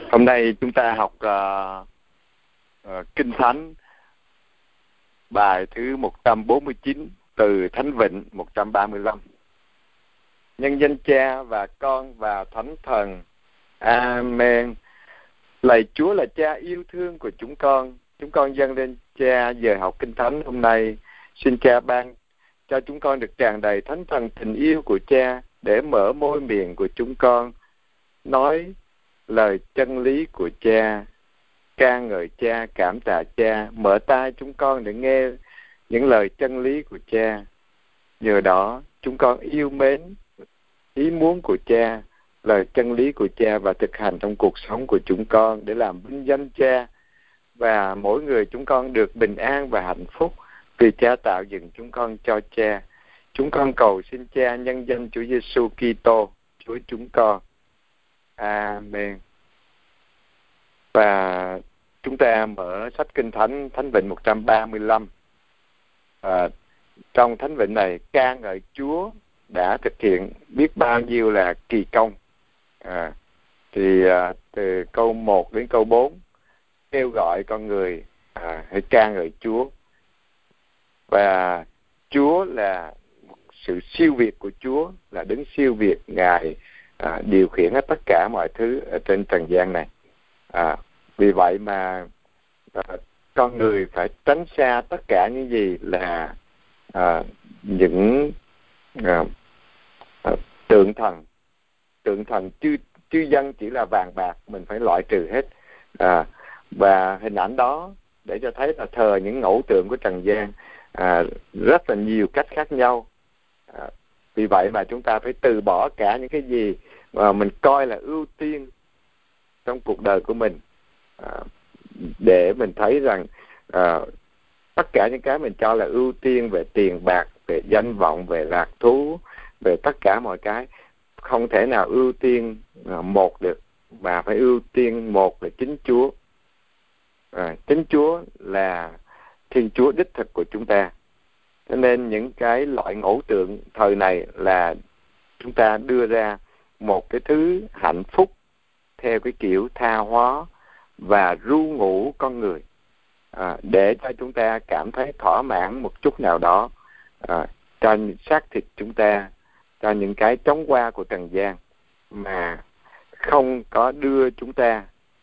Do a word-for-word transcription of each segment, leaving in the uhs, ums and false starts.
Hôm nay chúng ta học uh, uh, Kinh Thánh, bài thứ một trăm bốn mươi chín, từ Thánh Vịnh một trăm ba mươi lăm. Nhân danh Cha và Con và Thánh Thần. Amen. Lạy Chúa là Cha yêu thương của chúng con, chúng con dâng lên Cha giờ học Kinh Thánh hôm nay. Xin Cha ban cho chúng con được tràn đầy Thánh Thần tình yêu của Cha, để mở môi miệng của chúng con nói lời chân lý của Cha, ca ngợi Cha, cảm tạ Cha. Mở tai chúng con để nghe những lời chân lý của Cha. Nhờ đó chúng con yêu mến ý muốn của Cha, lời chân lý của Cha, và thực hành trong cuộc sống của chúng con để làm vinh danh Cha, và mỗi người chúng con được bình an và hạnh phúc vì Cha tạo dựng chúng con cho Cha. Chúng con cầu xin Cha nhân danh Chúa Giêsu Kitô, Chúa chúng con. Amen. Và chúng ta mở sách Kinh Thánh Thánh Vịnh một trăm ba mươi lăm. À, trong Thánh Vịnh này ca ngợi Chúa đã thực hiện biết bao nhiêu là kỳ công. À, thì à, từ câu một đến câu bốn kêu gọi con người à, hãy ca ngợi Chúa. Và Chúa là sự siêu việt của Chúa, là đấng siêu việt. Ngài à, điều khiển hết tất cả mọi thứ ở trên trần gian này. À, vì vậy mà à, con người phải tránh xa tất cả những gì là à, những à, à, tượng thần. Tượng thần chư, chư dân chỉ là vàng bạc, mình phải loại trừ hết. À, và hình ảnh đó để cho thấy là thờ những ngẫu tượng của trần gian à, rất là nhiều cách khác nhau. À, vì vậy mà chúng ta phải từ bỏ cả những cái gì mà mình coi là ưu tiên trong cuộc đời của mình, à, để mình thấy rằng à, tất cả những cái mình cho là ưu tiên về tiền bạc, về danh vọng, về lạc thú, về tất cả mọi cái, không thể nào ưu tiên à, một được, mà phải ưu tiên một là chính Chúa. À, chính Chúa là Thiên Chúa đích thực của chúng ta. Cho nên những cái loại ngẫu tượng thời này là chúng ta đưa ra một cái thứ hạnh phúc theo cái kiểu tha hóa và ru ngủ con người, à, để cho chúng ta cảm thấy thỏa mãn một chút nào đó, à, cho xác thịt chúng ta, cho những cái chóng qua của trần gian, mà không có đưa chúng ta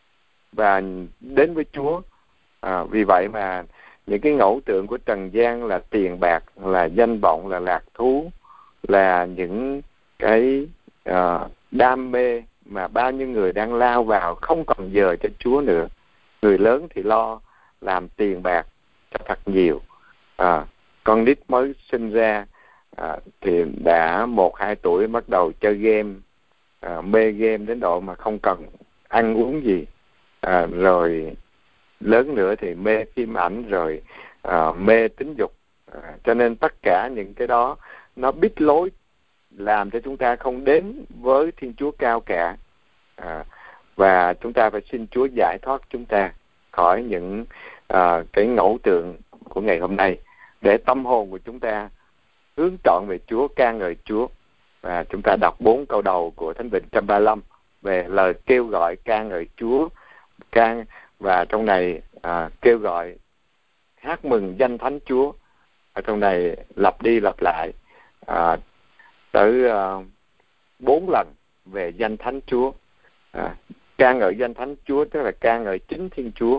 và đến với Chúa. À, vì vậy mà những cái ngẫu tượng của trần gian là tiền bạc, là danh vọng, là lạc thú, là những cái uh, đam mê mà bao nhiêu người đang lao vào, không còn giờ cho Chúa nữa. Người lớn thì lo làm tiền bạc cho thật nhiều. À, con nít mới sinh ra à, thì đã một hai tuổi bắt đầu chơi game, à, mê game đến độ mà không cần ăn uống gì. À, rồi lớn nữa thì mê phim ảnh, rồi à, mê tính dục. À, cho nên tất cả những cái đó nó biết lối làm cho chúng ta không đến với Thiên Chúa cao cả. À, và chúng ta phải xin Chúa giải thoát chúng ta khỏi những à, cái ngẫu tượng của ngày hôm nay, để tâm hồn của chúng ta hướng trọn về Chúa, ca ngợi Chúa. Và chúng ta đọc bốn câu đầu của Thánh Vịnh một trăm ba mươi lăm về lời kêu gọi ca ngợi Chúa, ca, và trong này à, kêu gọi hát mừng danh Thánh Chúa. Ở trong này lặp đi lặp lại à, tới bốn à, lần về danh Thánh Chúa. À, ca ngợi danh Thánh Chúa tức là ca ngợi chính Thiên Chúa.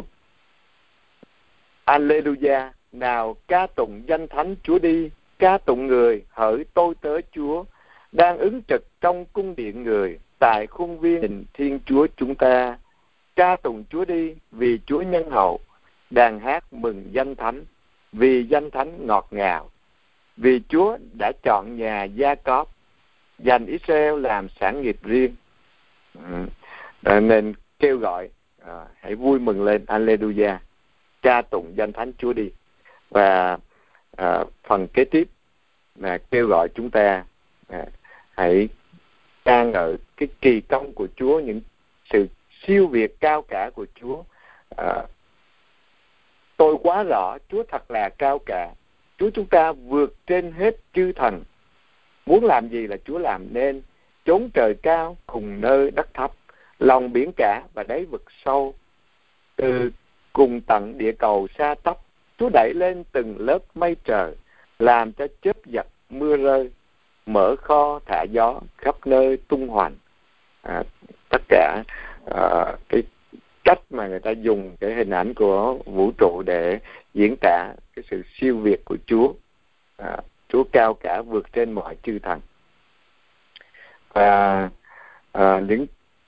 Alleluia, nào ca tụng danh Thánh Chúa đi, ca tụng người hỡi tôi tớ Chúa, đang ứng trực trong cung điện người, tại khuôn viên Thiên Chúa chúng ta. Ca tụng Chúa đi, vì Chúa nhân hậu, đàn hát mừng danh Thánh, vì danh Thánh ngọt ngào. Vì Chúa đã chọn nhà Gia-cóp, dành Israel làm sản nghiệp riêng. À, nên kêu gọi à, hãy vui mừng lên, Alleluia, ca tụng danh Thánh Chúa đi. Và à, phần kế tiếp là kêu gọi chúng ta à, hãy ca ngợi cái kỳ công của Chúa, những sự siêu việt cao cả của Chúa. À, tôi quá rõ Chúa thật là cao cả, Chúa chúng ta vượt trên hết chư thần. Muốn làm gì là Chúa làm nên, chốn trời cao cùng nơi đất thấp, lòng biển cả và đáy vực sâu, từ cùng tận địa cầu xa tấp, Chúa đẩy lên từng lớp mây trời, làm cho chớp giật mưa rơi, mở kho thả gió khắp nơi tung hoành. À, tất cả à, cái cách mà người ta dùng cái hình ảnh của vũ trụ để diễn tả cái sự siêu việt của Chúa. À, Chúa cao cả vượt trên mọi chư thần. Và à, những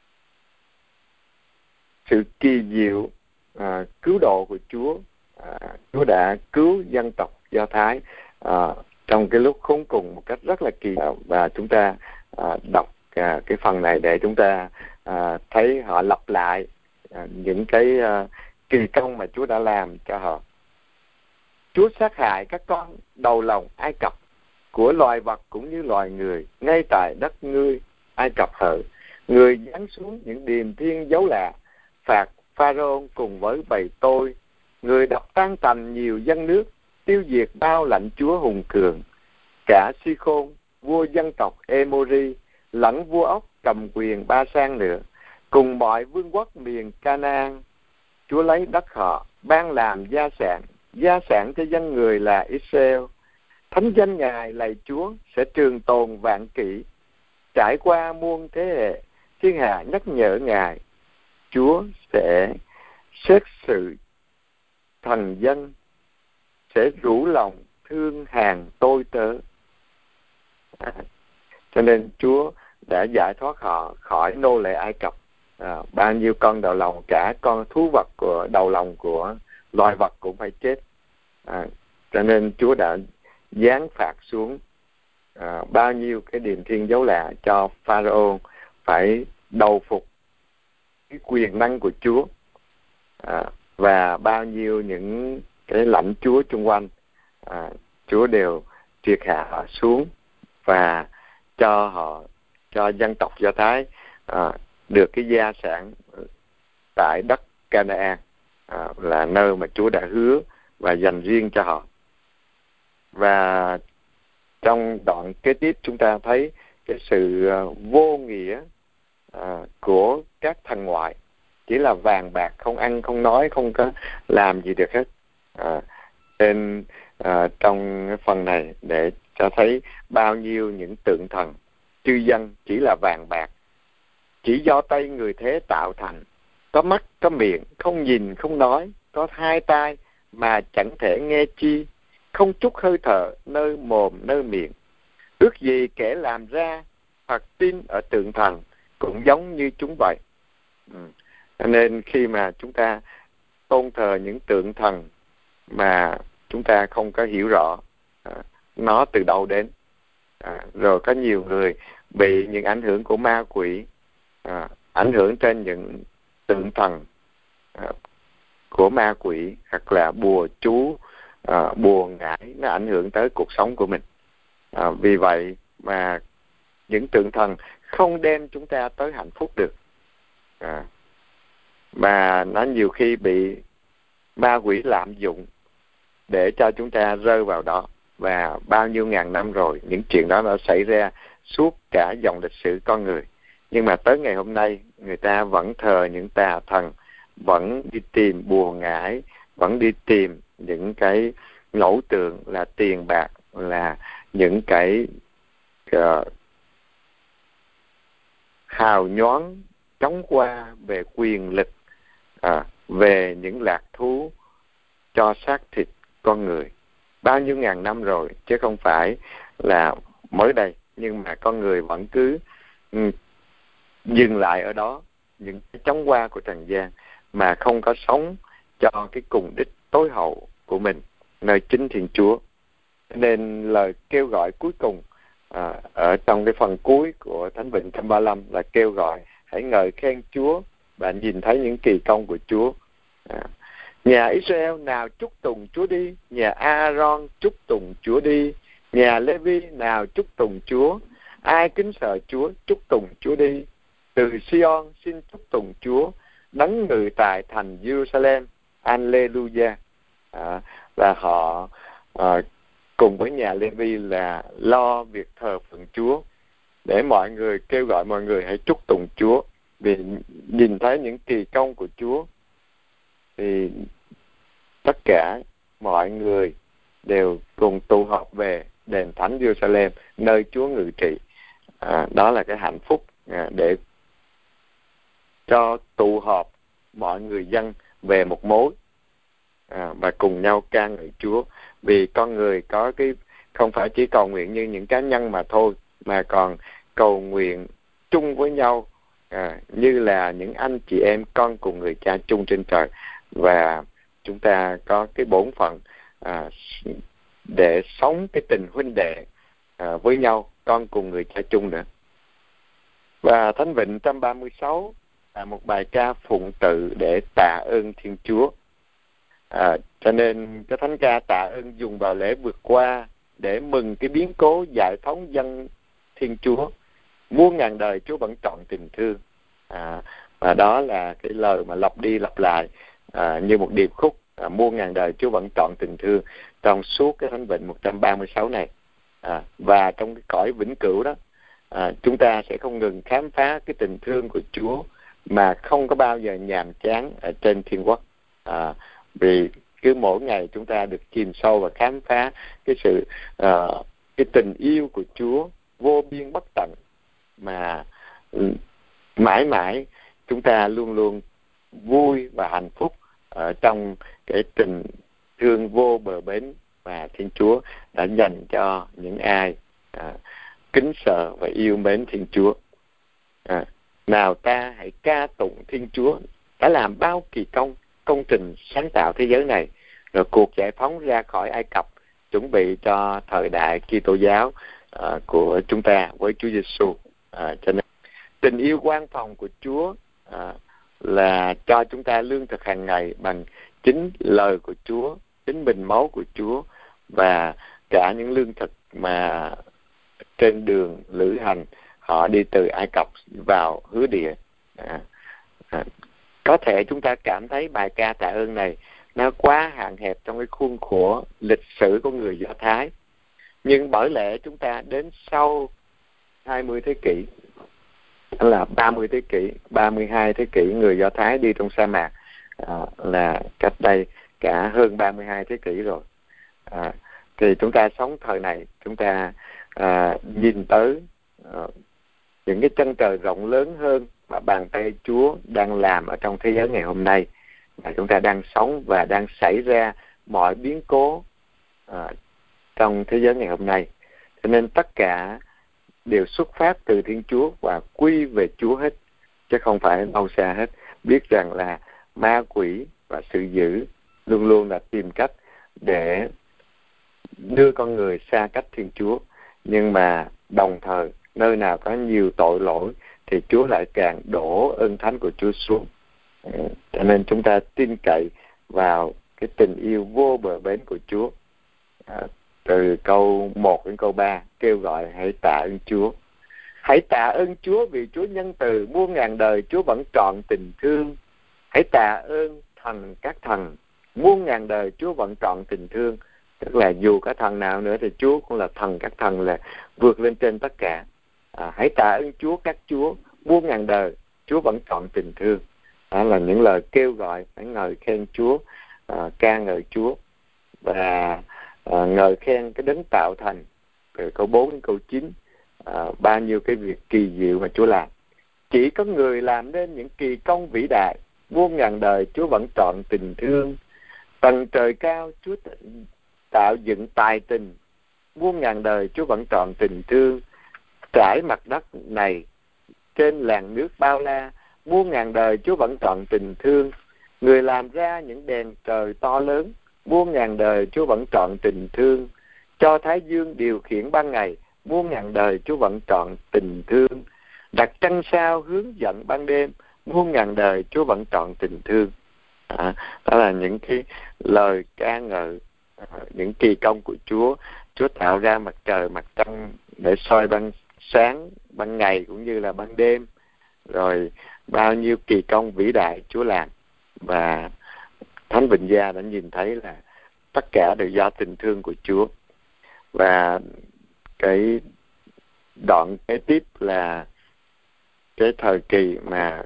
sự kỳ diệu à, cứu độ của Chúa, à, Chúa đã cứu dân tộc Do Thái à, trong cái lúc khốn cùng một cách rất là kỳ diệu. Và chúng ta à, đọc à, cái phần này để chúng ta à, thấy họ lặp lại à, những cái à, kỳ công mà Chúa đã làm cho họ. Chúa sát hại các con đầu lòng Ai Cập, của loài vật cũng như loài người, ngay tại đất ngươi Ai Cập hở. Người giáng xuống những điềm thiên dấu lạ, phạt Pharaoh cùng với bầy tôi. Người đập tan tành nhiều dân nước, tiêu diệt bao lãnh chúa hùng cường. Cả Si-khôn, vua dân tộc Emori, lẫn vua ốc cầm quyền Ba Sang nữa, cùng mọi vương quốc miền Canaan. Chúa lấy đất họ ban làm gia sản, gia sản cho dân người là Israel. Thánh danh Ngài lạy Chúa sẽ trường tồn vạn kỷ, trải qua muôn thế hệ, thiên hạ nhắc nhở Ngài. Chúa sẽ xét xử thần dân, sẽ rủ lòng thương hàng tôi tớ. À, cho nên Chúa đã giải thoát họ khỏi nô lệ Ai Cập. À, bao nhiêu con đầu lòng, cả con thú vật của đầu lòng của loài vật cũng phải chết. À, cho nên Chúa đã giáng phạt xuống à, bao nhiêu cái điềm thiên dấu lạ cho Pharaoh phải đầu phục cái quyền năng của Chúa. À, và bao nhiêu những cái lãnh chúa chung quanh, à, Chúa đều triệt hạ họ xuống và cho họ, cho dân tộc Do Thái à, được cái gia sản tại đất Canaan, à, là nơi mà Chúa đã hứa và dành riêng cho họ. Và trong đoạn kế tiếp chúng ta thấy cái sự vô nghĩa à, của các thần ngoại, chỉ là vàng bạc, không ăn không nói, không có làm gì được hết. À, nên à, trong phần này để cho thấy bao nhiêu những tượng thần chư dân chỉ là vàng bạc, chỉ do tay người thế tạo thành, có mắt có miệng, không nhìn không nói, có hai tai mà chẳng thể nghe chi, không chút hơi thở nơi mồm nơi miệng. Ước gì kẻ làm ra hoặc tin ở tượng thần cũng giống như chúng vậy. Ừ. Nên khi mà chúng ta tôn thờ những tượng thần mà chúng ta không có hiểu rõ à, nó từ đâu đến, à, rồi có nhiều người bị những ảnh hưởng của ma quỷ à, ảnh hưởng trên những tượng thần à, của ma quỷ, hoặc là bùa chú, à, bùa ngải, nó ảnh hưởng tới cuộc sống của mình. À, vì vậy mà những tượng thần không đem chúng ta tới hạnh phúc được, à, mà nó nhiều khi bị ma quỷ lạm dụng để cho chúng ta rơi vào đó. Và bao nhiêu ngàn năm rồi những chuyện đó đã xảy ra suốt cả dòng lịch sử con người. Nhưng mà tới ngày hôm nay người ta vẫn thờ những tà thần, vẫn đi tìm bùa ngải, vẫn đi tìm những cái ngẫu tượng là tiền bạc, là những cái uh, hào nhoáng chóng qua về quyền lực, à, về những lạc thú cho xác thịt con người. Bao nhiêu ngàn năm rồi, chứ không phải là mới đây. Nhưng mà con người vẫn cứ um, dừng lại ở đó, những cái chóng qua của trần gian, mà không có sống cho cái cùng đích tối hậu của mình, nơi chính Thiên Chúa. Nên lời kêu gọi cuối cùng à, ở trong cái phần cuối của Thánh Vịnh trăm ba lăm là kêu gọi hãy ngợi khen Chúa và nhìn thấy những kỳ công của Chúa. À, nhà Israel nào chúc tùng Chúa đi, nhà Aaron chúc tùng Chúa đi, nhà Lê-vi nào chúc tùng Chúa, ai kính sợ Chúa chúc tùng Chúa đi. Từ Sion xin chúc tùng Chúa, đấng ngự tại thành Jerusalem, Alleluia. À, và họ à, cùng với nhà Lê-vi là lo việc thờ phượng Chúa, để mọi người kêu gọi mọi người hãy chúc tùng Chúa. vì nhìn thấy những kỳ công của Chúa thì tất cả mọi người đều cùng tụ họp về đền thánh Jerusalem, nơi Chúa ngự trị. À, đó là cái hạnh phúc à, để cho tụ họp mọi người dân về một mối à, và cùng nhau ca ngợi Chúa. Vì con người có cái không phải chỉ cầu nguyện như những cá nhân mà thôi, mà còn cầu nguyện chung với nhau à, như là những anh chị em con cùng người cha chung trên trời. Và chúng ta có cái bổn phận à, để sống cái tình huynh đệ à, với nhau, con cùng người cha chung nữa. Và Thánh Vịnh một trăm ba mươi sáu là một bài ca phụng tự để tạ ơn Thiên Chúa. À, cho nên cái thánh ca tạ ơn dùng vào lễ vượt qua để mừng cái biến cố giải phóng dân Thiên Chúa. Muôn ngàn đời Chúa vẫn trọn tình thương. À, và đó là cái lời mà lặp đi lặp lại à, như một điệp khúc. À, muôn ngàn đời Chúa vẫn trọn tình thương trong suốt cái Thánh Vịnh một trăm ba mươi sáu này. À, và trong cái cõi vĩnh cửu đó, à, chúng ta sẽ không ngừng khám phá cái tình thương của Chúa mà không có bao giờ nhàm chán ở trên thiên quốc. À, vì cứ mỗi ngày chúng ta được chìm sâu và khám phá cái sự uh, cái tình yêu của Chúa vô biên bất tận, mà mãi mãi chúng ta luôn luôn vui và hạnh phúc ở trong cái tình thương vô bờ bến mà Thiên Chúa đã dành cho những ai à, kính sợ và yêu mến Thiên Chúa. À, nào ta hãy ca tụng Thiên Chúa đã làm bao kỳ công, công trình sáng tạo thế giới này, rồi cuộc giải phóng ra khỏi Ai Cập, chuẩn bị cho thời đại Kitô giáo uh, của chúng ta với Chúa Giêsu. À, cho nên tình yêu quan phòng của Chúa à, là cho chúng ta lương thực hàng ngày bằng chính lời của Chúa, chính bình máu của Chúa, và cả những lương thực mà trên đường lữ hành họ đi từ Ai Cập vào hứa địa. À, à, có thể chúng ta cảm thấy bài ca tạ ơn này nó quá hạn hẹp trong cái khuôn khổ lịch sử của người Do Thái, nhưng bởi lẽ chúng ta đến sau hai mươi thế kỷ, là ba mươi thế kỷ, ba mươi hai thế kỷ người Do Thái đi trong sa mạc, à, là cách đây cả hơn ba mươi hai thế kỷ rồi. À, thì chúng ta sống thời này, chúng ta à, nhìn tới à, những cái chân trời rộng lớn hơn mà bàn tay Chúa đang làm ở trong thế giới ngày hôm nay, mà chúng ta đang sống và đang xảy ra mọi biến cố à, trong thế giới ngày hôm nay. Cho nên tất cả đều xuất phát từ Thiên Chúa và quy về Chúa hết, chứ không phải đâu xa hết. Biết rằng là ma quỷ và sự dữ luôn luôn là tìm cách để đưa con người xa cách Thiên Chúa, nhưng mà đồng thời nơi nào có nhiều tội lỗi thì Chúa lại càng đổ ơn thánh của Chúa xuống. Cho nên chúng ta tin cậy vào cái tình yêu vô bờ bến của Chúa. À, từ câu một đến câu ba kêu gọi hãy tạ ơn Chúa. Hãy tạ ơn Chúa vì Chúa nhân từ, muôn ngàn đời Chúa vẫn trọn tình thương. Hãy tạ ơn thần các thần, muôn ngàn đời Chúa vẫn trọn tình thương. Tức là dù có thần nào nữa thì Chúa cũng là thần các thần, là vượt lên trên tất cả. À, hãy tạ ơn Chúa các Chúa, muôn ngàn đời Chúa vẫn trọn tình thương. Đó là những lời kêu gọi phải ngợi khen Chúa, à, ca ngợi Chúa và à, ngợi khen cái đấng tạo thành. Từ câu bốn đến câu chín, à, bao nhiêu cái việc kỳ diệu mà Chúa làm. Chỉ có người làm nên những kỳ công vĩ đại, muôn ngàn đời Chúa vẫn trọn tình thương. Tầng trời cao Chúa tạo dựng tài tình, muôn ngàn đời Chúa vẫn trọn tình thương. Trải mặt đất này trên làn nước bao la, muôn ngàn đời Chúa vẫn trọn tình thương. Người làm ra những đèn trời to lớn, muôn ngàn đời Chúa vẫn trọn tình thương. Cho Thái Dương điều khiển ban ngày, muôn ngàn đời Chúa vẫn trọn tình thương. Đặt trăng sao hướng dẫn ban đêm, muôn ngàn đời Chúa vẫn trọn tình thương. À, đó là những cái lời ca ngợi à, những kỳ công của Chúa. Chúa tạo ra mặt trời, mặt trăng để soi ban sáng, ban ngày cũng như là ban đêm. Rồi bao nhiêu kỳ công vĩ đại Chúa làm. Và Thánh Vịnh Gia đã nhìn thấy là tất cả đều do tình thương của Chúa. Và cái đoạn kế tiếp là cái thời kỳ mà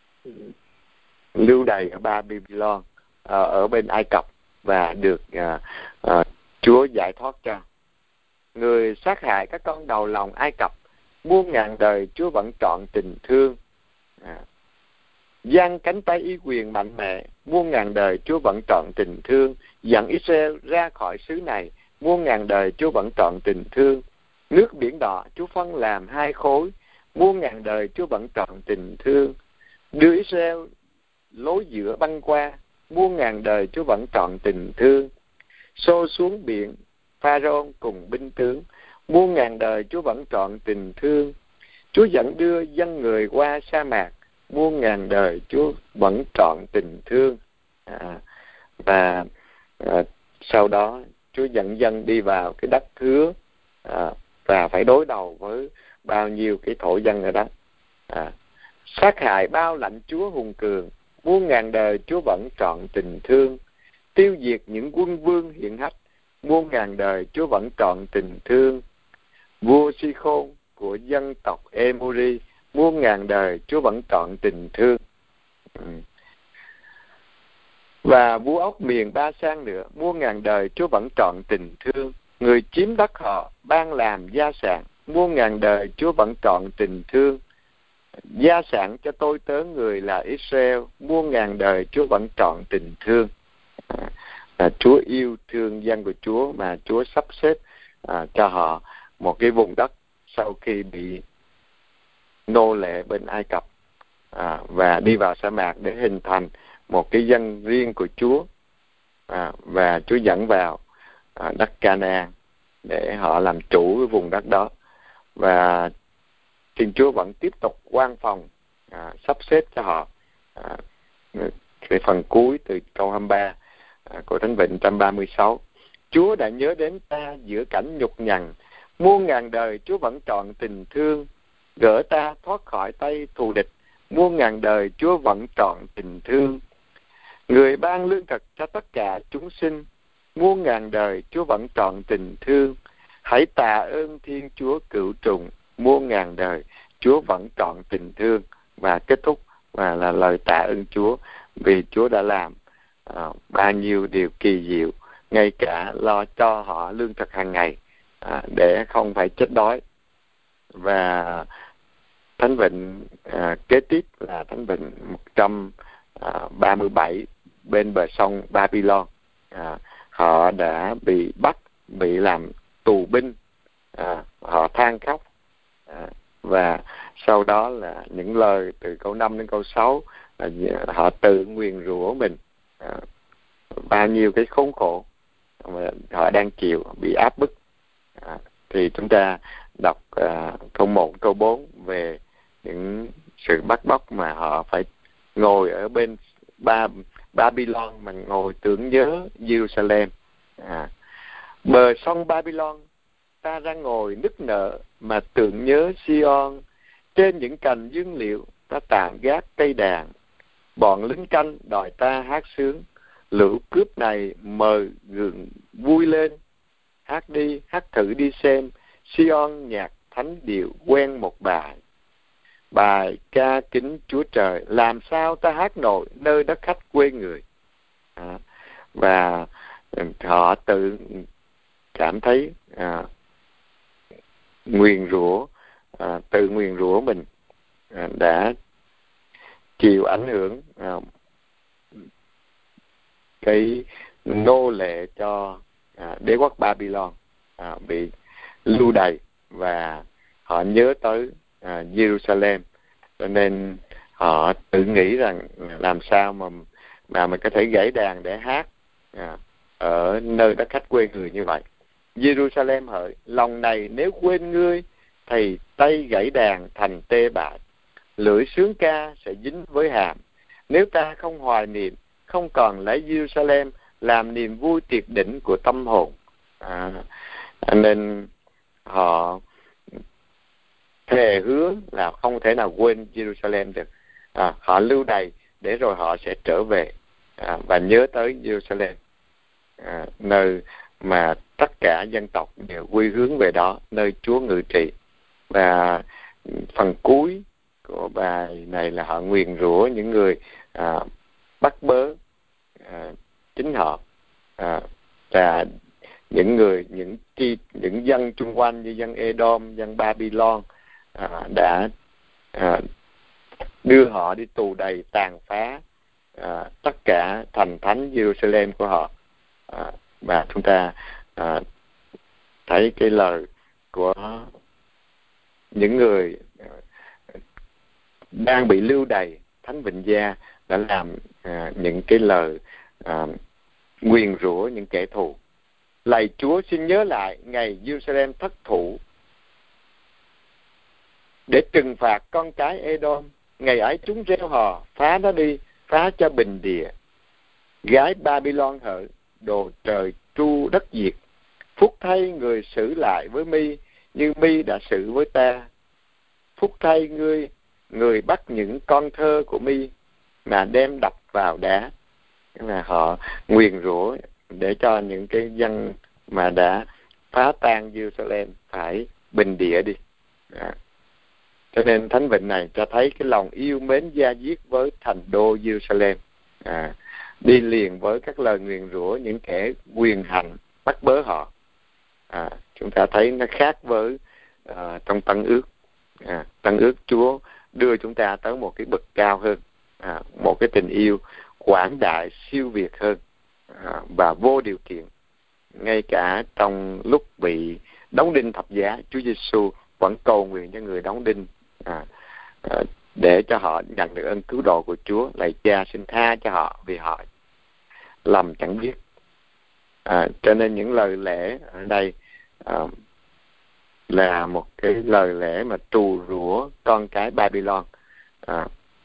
lưu đày ở Babylon, ở, ở bên Ai Cập, và được à, à, Chúa giải thoát cho. Người sát hại các con đầu lòng Ai Cập, muôn ngàn đời Chúa vẫn trọn tình thương. À, giang cánh tay y quyền mạnh mẽ, muôn ngàn đời Chúa vẫn trọn tình thương. Dẫn Israel ra khỏi xứ này, muôn ngàn đời Chúa vẫn trọn tình thương. Nước biển đỏ Chúa phân làm hai khối, muôn ngàn đời Chúa vẫn trọn tình thương. Đưa Israel lối giữa băng qua, muôn ngàn đời Chúa vẫn trọn tình thương. Xô xuống biển Pharaoh cùng binh tướng, muôn ngàn đời Chúa vẫn trọn tình thương. Chúa dẫn đưa dân người qua sa mạc, muôn ngàn đời Chúa vẫn trọn tình thương. À, và à, sau đó Chúa dẫn dân đi vào cái đất hứa, à, và phải đối đầu với bao nhiêu cái thổ dân ở đó. À, sát hại bao lãnh chúa hùng cường, muôn ngàn đời Chúa vẫn trọn tình thương. Tiêu diệt những quân vương hiển hách, muôn ngàn đời Chúa vẫn trọn tình thương. Vua Si-khôn của dân tộc Emori, muôn ngàn đời Chúa vẫn trọn tình thương. Ừ. Và vua ốc miền Ba Sang nữa, muôn ngàn đời Chúa vẫn trọn tình thương. Người chiếm đất họ ban làm gia sản, muôn ngàn đời Chúa vẫn trọn tình thương. Gia sản cho tôi tớ người là Israel, muôn ngàn đời Chúa vẫn trọn tình thương. À, Chúa yêu thương dân của Chúa, mà Chúa sắp xếp à, cho họ một cái vùng đất sau khi bị nô lệ bên Ai Cập, à, và đi vào sa mạc để hình thành một cái dân riêng của Chúa. À, và Chúa dẫn vào à, đất Ca-na-an để họ làm chủ cái vùng đất đó. Và Thiên Chúa vẫn tiếp tục quan phòng à, sắp xếp cho họ. À, cái phần cuối từ câu hai mươi ba à, của Thánh Vịnh một trăm ba mươi sáu. Chúa đã nhớ đến ta giữa cảnh nhục nhằn, muôn ngàn đời Chúa vẫn trọn tình thương. Gỡ ta thoát khỏi tay thù địch, muôn ngàn đời Chúa vẫn trọn tình thương. Người ban lương thực cho tất cả chúng sinh, muôn ngàn đời Chúa vẫn trọn tình thương. Hãy tạ ơn Thiên Chúa cựu trùng, muôn ngàn đời Chúa vẫn trọn tình thương. Và kết thúc và là lời tạ ơn Chúa, vì Chúa đã làm à, bao nhiêu điều kỳ diệu, ngay cả lo cho họ lương thực hàng ngày à, để không phải chết đói. Và Thánh Vịnh à, kế tiếp là Thánh Vịnh một trăm ba mươi bảy bên bờ sông Babylon. À, họ đã bị bắt, bị làm tù binh, à, họ than khóc, à, và sau đó là những lời từ câu năm đến câu sáu là họ tự nguyền rủa mình, à, bao nhiêu cái khốn khổ mà họ đang chịu, bị áp bức. À, thì chúng ta đọc à, câu một, câu bốn về những sự bắt bóc mà họ phải ngồi ở bên ba Babylon mà ngồi tưởng nhớ Jerusalem. À, bờ sông Babylon ta ra ngồi nức nở mà tưởng nhớ Sion. Trên những cành dương liệu ta tạm gác cây đàn, bọn lính canh đòi ta hát sướng. Lũ cướp này mời gượng vui lên, hát đi, hát thử đi xem. Sion nhạc thánh điệu quen một bài, bài ca kính Chúa Trời. Làm sao ta hát nổi nơi đất khách quê người. À, và họ tự cảm thấy à, nguyền rủa, à, tự nguyền rủa mình à, đã chịu ảnh hưởng à, cái nô lệ cho à, đế quốc Babylon, à, bị lưu đày, và họ nhớ tới à, Jerusalem, cho nên họ tự nghĩ rằng làm sao mà mà mình có thể gảy đàn để hát à, ở nơi đất khách quê người như vậy. Jerusalem hỡi, lòng này nếu quên ngươi thì tay gảy đàn thành tê bại, lưỡi sướng ca sẽ dính với hàm. Nếu ta không hoài niệm, không còn lấy Jerusalem làm niềm vui tuyệt đỉnh của tâm hồn. À, nên họ thề hứa là không thể nào quên Jerusalem được. À, họ lưu đày để rồi họ sẽ trở về à, và nhớ tới Jerusalem, à, nơi mà tất cả dân tộc đều quy hướng về đó, nơi Chúa ngự trị. Và phần cuối của bài này là họ nguyền rủa những người à, bắt bớ à, chính họ, à, là những người những chi những dân chung quanh như dân Edom, dân Babylon à, đã à, đưa họ đi tù đầy, tàn phá à, tất cả thành thánh Jerusalem của họ. À, và chúng ta à, thấy cái lời của những người đang bị lưu đày, Thánh Vịnh Gia đã làm à, những cái lời à, nguyền rủa những kẻ thù. Lạy Chúa, xin nhớ lại ngày Jerusalem thất thủ để trừng phạt con cái Edom. Ngày ấy chúng reo hò, phá nó đi, phá cho bình địa. Gái Babylon hỡi, đồ trời tru đất diệt. Phúc thay người xử lại với mi như mi đã xử với ta. Phúc thay ngươi, người bắt những con thơ của mi mà đem đập vào đá. Là họ nguyền rủa để cho những cái dân mà đã phá tan Jerusalem phải bình địa đi. À. Cho nên Thánh Vịnh này cho thấy cái lòng yêu mến da diết với thành đô Jerusalem, à, đi liền với các lời nguyền rủa những kẻ quyền hành bắt bớ họ. À, chúng ta thấy nó khác với à, trong Tân Ước. À, Tân Ước Chúa đưa chúng ta tới một cái bậc cao hơn, à, một cái tình yêu quảng đại siêu việt hơn, à, và vô điều kiện. Ngay cả trong lúc bị đóng đinh thập giá, Chúa Giêsu vẫn cầu nguyện cho người đóng đinh à, à, để cho họ nhận được ơn cứu độ của Chúa. Lạy Cha, xin tha cho họ vì họ lầm chẳng biết. À, cho nên những lời lẽ ở đây à, là một cái lời lẽ mà trù rủa con cái Babylon. À,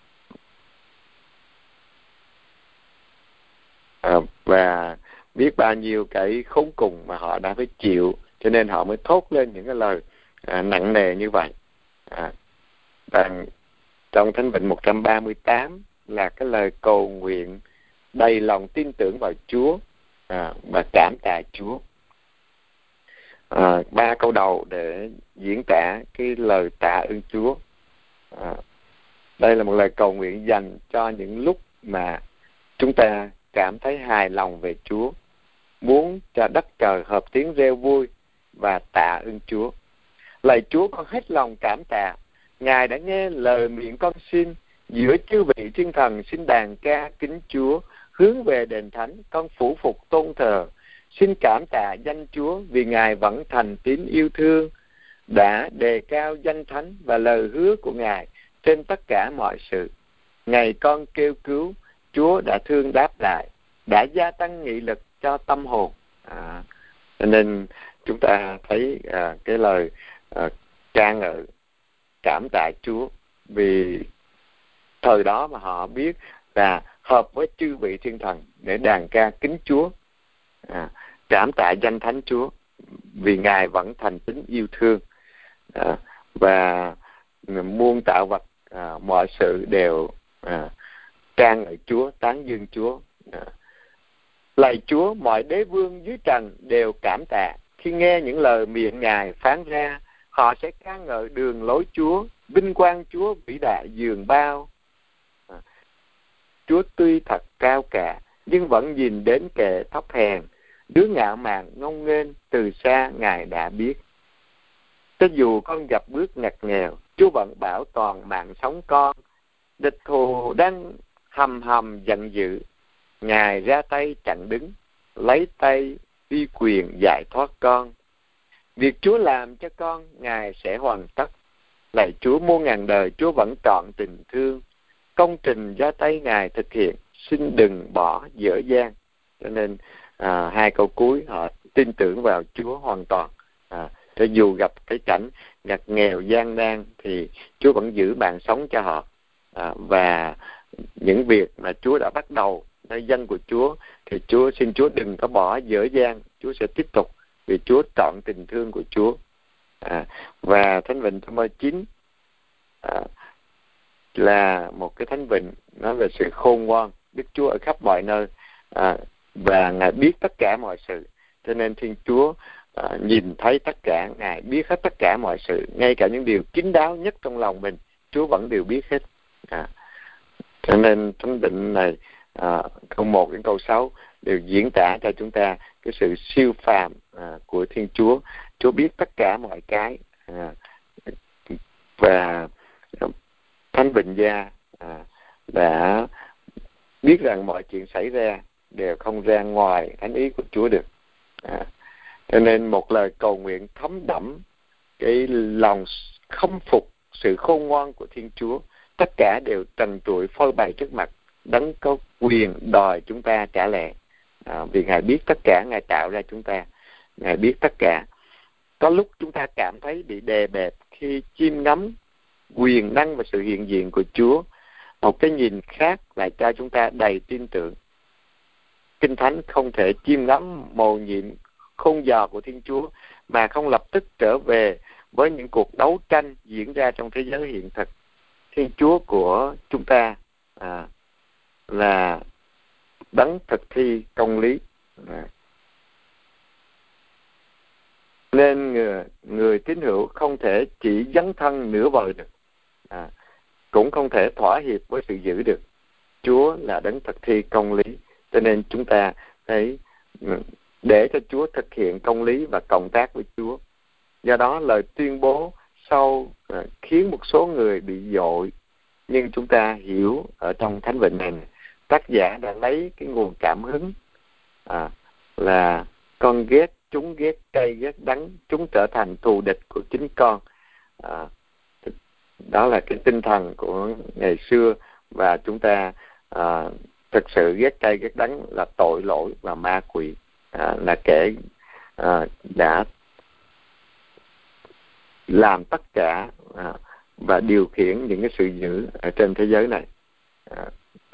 à, và biết bao nhiêu cái khốn cùng mà họ đã phải chịu, cho nên họ mới thốt lên những cái lời à, nặng nề như vậy. À, và trong Thánh Vịnh một trăm ba mươi tám là cái lời cầu nguyện đầy lòng tin tưởng vào Chúa à, và cảm tạ Chúa. À, ba câu đầu để diễn tả cái lời tạ ơn Chúa. À, đây là một lời cầu nguyện dành cho những lúc mà chúng ta cảm thấy hài lòng về Chúa, muốn cho đất trời hợp tiếng reo vui và tạ ơn Chúa. Lạy Chúa, con hết lòng cảm tạ. Ngài đã nghe lời miệng con xin. Giữa chư vị thiên thần xin đàn ca kính Chúa. Hướng về đền thánh, con phủ phục tôn thờ. Xin cảm tạ danh Chúa vì Ngài vẫn thành tín yêu thương, đã đề cao danh thánh và lời hứa của Ngài trên tất cả mọi sự. Ngày con kêu cứu, Chúa đã thương đáp lại, đã gia tăng nghị lực cho tâm hồn. À, cho nên chúng ta thấy à, cái lời à, ca ngợi cảm tạ Chúa vì thời đó mà họ biết là hợp với chư vị thiên thần để đàn ca kính Chúa, à, cảm tạ danh thánh Chúa vì Ngài vẫn thành tín yêu thương, à, và muôn tạo vật à, mọi sự đều à, ca ngợi Chúa, tán dương Chúa. À, lạy Chúa, mọi đế vương dưới trần đều cảm tạ khi nghe những lời miệng Ngài phán ra. Họ sẽ ca ngợi đường lối Chúa, vinh quang Chúa vĩ đại dường bao. À, Chúa tuy thật cao cả nhưng vẫn nhìn đến kẻ thấp hèn, đứa ngạo mạn ngông nghênh từ xa Ngài đã biết. Cho dù con gặp bước ngặt nghèo, Chúa vẫn bảo toàn mạng sống con. Địch thù đang hầm hầm giận dữ, Ngài ra tay chặn đứng, lấy tay uy quyền giải thoát con. Việc Chúa làm cho con, Ngài sẽ hoàn tất. Lạy Chúa, muôn ngàn đời Chúa vẫn trọn tình thương. Công trình do tay Ngài thực hiện, xin đừng bỏ dở dang. Cho nên à, hai câu cuối họ tin tưởng vào Chúa hoàn toàn. À, cho dù gặp cái cảnh ngặt nghèo gian nan thì Chúa vẫn giữ mạng sống cho họ. À, và những việc mà Chúa đã bắt đầu nơi dân của Chúa thì Chúa xin Chúa đừng có bỏ dở dang. Chúa sẽ tiếp tục vì Chúa trọn tình thương của Chúa. À, và Thánh Vịnh thứ mười chín à, là một cái Thánh Vịnh nói về sự khôn ngoan. Đức Chúa ở khắp mọi nơi à, và Ngài biết tất cả mọi sự. Cho nên Thiên Chúa à, nhìn thấy tất cả, Ngài biết hết tất cả mọi sự, ngay cả những điều kín đáo nhất trong lòng mình Chúa vẫn đều biết hết. À, cho nên thánh định này à, câu một đến câu sáu đều diễn tả cho chúng ta cái sự siêu phàm à, của Thiên Chúa. Chúa biết tất cả mọi cái, à, và Thánh Bình Gia à, đã biết rằng mọi chuyện xảy ra đều không ra ngoài thánh ý của Chúa được. À, cho nên một lời cầu nguyện thấm đẫm cái lòng khâm phục sự khôn ngoan của Thiên Chúa, tất cả đều trần trụi phơi bày trước mặt đấng có quyền đòi chúng ta trả lệ. À, vì Ngài biết tất cả, Ngài tạo ra chúng ta, Ngài biết tất cả. Có lúc chúng ta cảm thấy bị đè bẹp khi chiêm ngắm quyền năng và sự hiện diện của Chúa. Một cái nhìn khác lại cho chúng ta đầy tin tưởng. Kinh Thánh không thể chiêm ngắm mầu nhiệm khôn dò của Thiên Chúa mà không lập tức trở về với những cuộc đấu tranh diễn ra trong thế giới hiện thực. Thiên Chúa của chúng ta à, là đấng thực thi công lý. À, nên người, người tín hữu không thể chỉ dấn thân nửa vời được, à, cũng không thể thỏa hiệp với sự giữ được. Chúa là đấng thực thi công lý, cho nên chúng ta thấy để cho Chúa thực hiện công lý và cộng tác với Chúa. Do đó lời tuyên bố sau à, khiến một số người bị dội, nhưng chúng ta hiểu ở trong Thánh Vịnh này, tác giả đã lấy cái nguồn cảm hứng à, là con ghét chúng ghét cay ghét đắng, chúng trở thành thù địch của chính con. À, đó là cái tinh thần của ngày xưa, và chúng ta à, thực sự ghét cay ghét đắng là tội lỗi và ma quỷ, à, là kẻ à, đã làm tất cả à, và điều khiển những cái sự dữ ở trên thế giới này. À,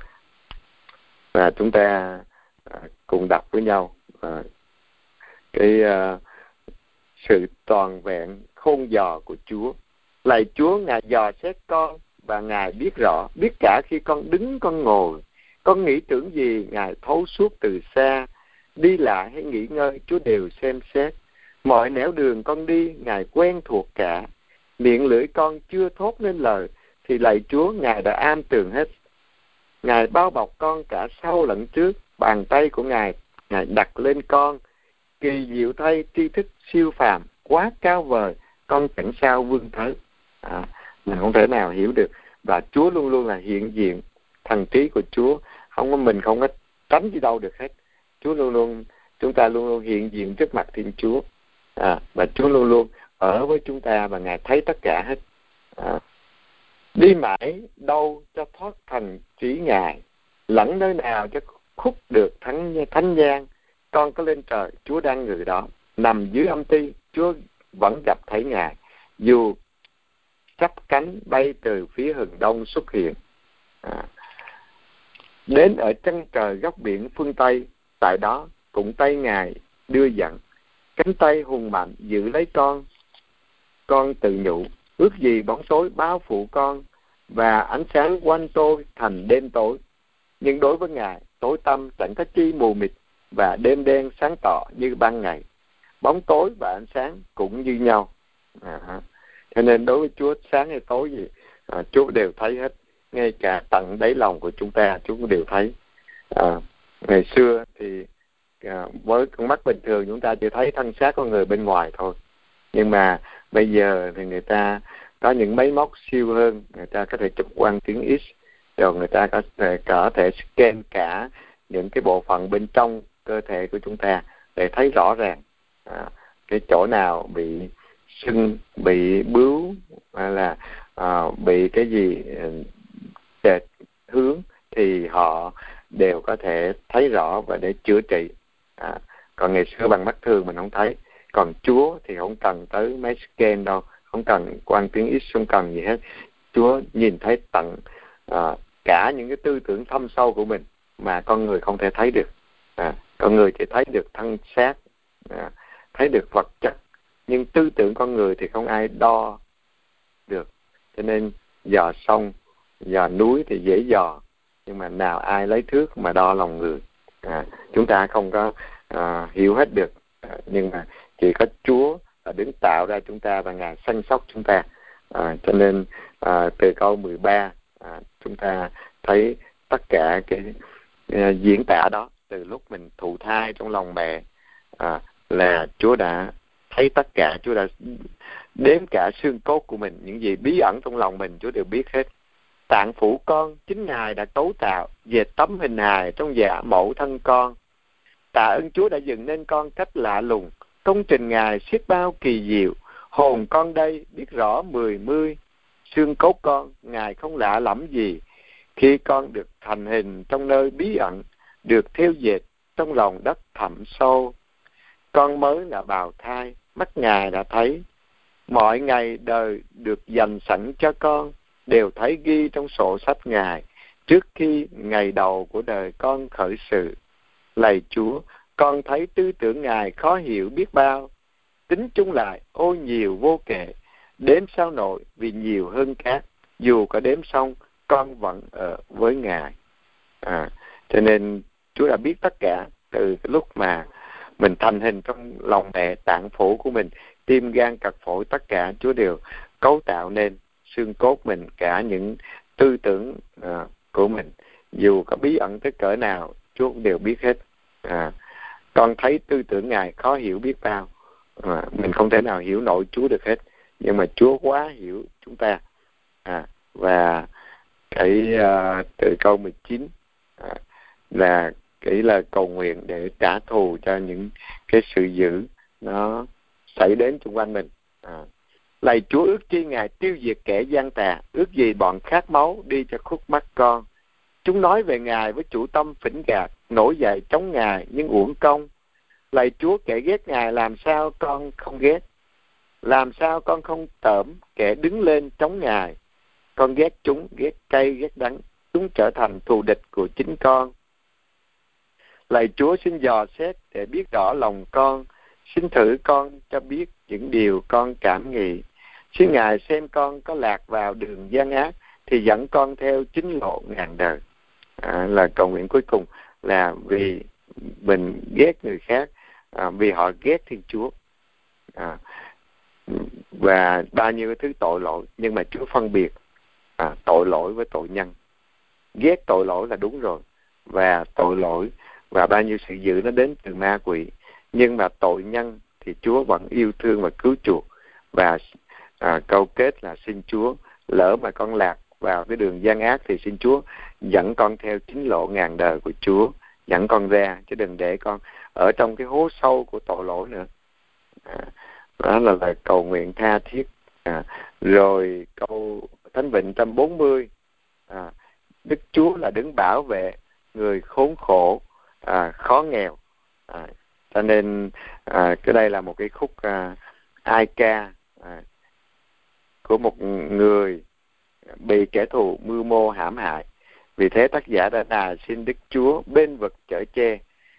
và chúng ta à, cùng đọc với nhau à, cái à, sự toàn vẹn khôn dò của Chúa. Lạy Chúa, Ngài dò xét con và Ngài biết rõ, biết cả khi con đứng con ngồi, con nghĩ tưởng gì Ngài thấu suốt từ xa. Đi lại hay nghỉ ngơi, Chúa đều xem xét. Mọi nẻo đường con đi, Ngài quen thuộc cả. Miệng lưỡi con chưa thốt nên lời, thì lạy Chúa, Ngài đã am tường hết. Ngài bao bọc con cả sau lẫn trước, bàn tay của Ngài, Ngài đặt lên con. Kỳ diệu thay, tri thức siêu phàm, quá cao vời, con chẳng sao vương tới. À, mình không thể nào hiểu được. Và Chúa luôn luôn là hiện diện, thần trí của Chúa, không có mình không có tránh đi đâu được hết. Chúa luôn luôn, chúng ta luôn luôn hiện diện trước mặt Thiên Chúa. À, và Chúa luôn luôn ở với chúng ta và Ngài thấy tất cả hết. À, đi mãi đâu cho thoát thành chỉ Ngài, lẫn nơi nào cho khúc được thánh thánh gian. Con có lên trời, Chúa đang ngự đó. Nằm dưới âm ti, Chúa vẫn gặp thấy Ngài. Dù chắp cánh bay từ phía hừng đông xuất hiện. À, đến ở chân trời góc biển phương Tây, tại đó cũng tay Ngài đưa dẫn. Cánh tay hùng mạnh giữ lấy con. Con tự nhủ, ước gì bóng tối bao phủ con, và ánh sáng quanh tôi thành đêm tối. Nhưng đối với Ngài, tối tăm chẳng có chi mù mịt, và đêm đen sáng tỏ như ban ngày. Bóng tối và ánh sáng cũng như nhau. À, cho nên đối với Chúa, sáng hay tối gì, à, Chúa đều thấy hết. Ngay cả tận đáy lòng của chúng ta, Chúa cũng đều thấy. À, ngày xưa thì à, với con mắt bình thường chúng ta chỉ thấy thân xác con người bên ngoài thôi. Nhưng mà bây giờ thì người ta có những máy móc siêu hơn, người ta có thể chụp quang tiếng X, rồi người ta có thể, có thể scan cả những cái bộ phận bên trong cơ thể của chúng ta để thấy rõ ràng à, cái chỗ nào bị sưng, bị bướu, hay là à, bị cái gì chệch hướng, thì họ đều có thể thấy rõ và để chữa trị. À, còn ngày xưa bằng mắt thường mình không thấy. Còn Chúa thì không cần tới máy scan đâu, không cần quang tiếng X, không cần gì hết. Chúa nhìn thấy tận à, cả những cái tư tưởng thâm sâu của mình mà con người không thể thấy được. À, con người chỉ thấy được thân xác, à, thấy được vật chất, nhưng tư tưởng con người thì không ai đo được. Cho nên dò sông, dò núi thì dễ dò, nhưng mà nào ai lấy thước mà đo lòng người. À, chúng ta không có à, hiểu hết được. À, nhưng mà chỉ có Chúa là đứng tạo ra chúng ta và Ngài săn sóc chúng ta. À, cho nên à, từ câu mười ba à, chúng ta thấy tất cả cái à, diễn tả đó từ lúc mình thụ thai trong lòng mẹ à, là Chúa đã thấy tất cả, Chúa đã đếm cả xương cốt của mình, những gì bí ẩn trong lòng mình Chúa đều biết hết. Tạng phủ con chính Ngài đã cấu tạo, dệt tấm hình hài trong dạ mẫu thân con. Tạ ơn Chúa đã dựng nên con cách lạ lùng, công trình Ngài xiết bao kỳ diệu. Hồn con đây biết rõ mười mươi, xương cốt con Ngài không lạ lẫm gì. Khi con được thành hình trong nơi bí ẩn, được thêu dệt trong lòng đất thẳm sâu, con mới là bào thai, mắt Ngài đã thấy. Mọi ngày đời được dành sẵn cho con đều thấy ghi trong sổ sách Ngài trước khi ngày đầu của đời con khởi sự. Lạy Chúa, con thấy tư tưởng Ngài khó hiểu biết bao, tính chung lại ô nhiều vô kể, đếm sao nổi vì nhiều hơn cát, dù có đếm xong con vẫn ở với Ngài. À, cho nên Chúa đã biết tất cả từ lúc mà mình thành hình trong lòng mẹ, tạng phủ của mình, tim gan cật phổi, tất cả Chúa đều cấu tạo nên xương cốt mình, cả những tư tưởng à, của mình, dù có bí ẩn tới cỡ nào Chúa cũng đều biết hết. À, con thấy tư tưởng Ngài khó hiểu biết bao. À, mình không thể nào hiểu nổi Chúa được hết, nhưng mà Chúa quá hiểu chúng ta. À, và cái uh, từ câu mười chín à, là cái lời cầu nguyện để trả thù cho những cái sự dữ nó xảy đến xung quanh mình. À, lạy Chúa, ước chi Ngài tiêu diệt kẻ gian tà, ước gì bọn khát máu đi cho khuất mắt con. Chúng nói về Ngài với chủ tâm phỉnh gạt, nổi dậy chống Ngài nhưng uổng công. Lạy Chúa, kẻ ghét Ngài làm sao con không ghét? Làm sao con không tởm kẻ đứng lên chống Ngài? Con ghét chúng, ghét cay, ghét đắng, chúng trở thành thù địch của chính con. Lạy Chúa, xin dò xét để biết rõ lòng con, xin thử con cho biết những điều con cảm nghĩ. Xin Ngài xem con có lạc vào đường gian ác thì dẫn con theo chính lộ ngàn đời. À, là cầu nguyện cuối cùng là vì mình ghét người khác, à, vì họ ghét Thiên Chúa, à, và bao nhiêu thứ tội lỗi, nhưng mà Chúa phân biệt à, tội lỗi với tội nhân. Ghét tội lỗi là đúng rồi, và tội lỗi và bao nhiêu sự dữ nó đến từ ma quỷ, nhưng mà tội nhân thì Chúa vẫn yêu thương và cứu chuộc. Và à, câu kết là xin Chúa, lỡ mà con lạc vào cái đường gian ác thì xin Chúa dẫn con theo chính lộ ngàn đời của Chúa, dẫn con ra, chứ đừng để con ở trong cái hố sâu của tội lỗi nữa. À, đó là lời cầu nguyện tha thiết. À, rồi câu Thánh Vịnh một trăm bốn mươi, à, Đức Chúa là đứng bảo vệ người khốn khổ, à, khó nghèo. À, cho nên à, cái đây là một cái khúc à, ai ca à, của một người bị kẻ thù mưu mô hãm hại. Vì thế tác giả đã đà xin Đức Chúa bên vực chở che,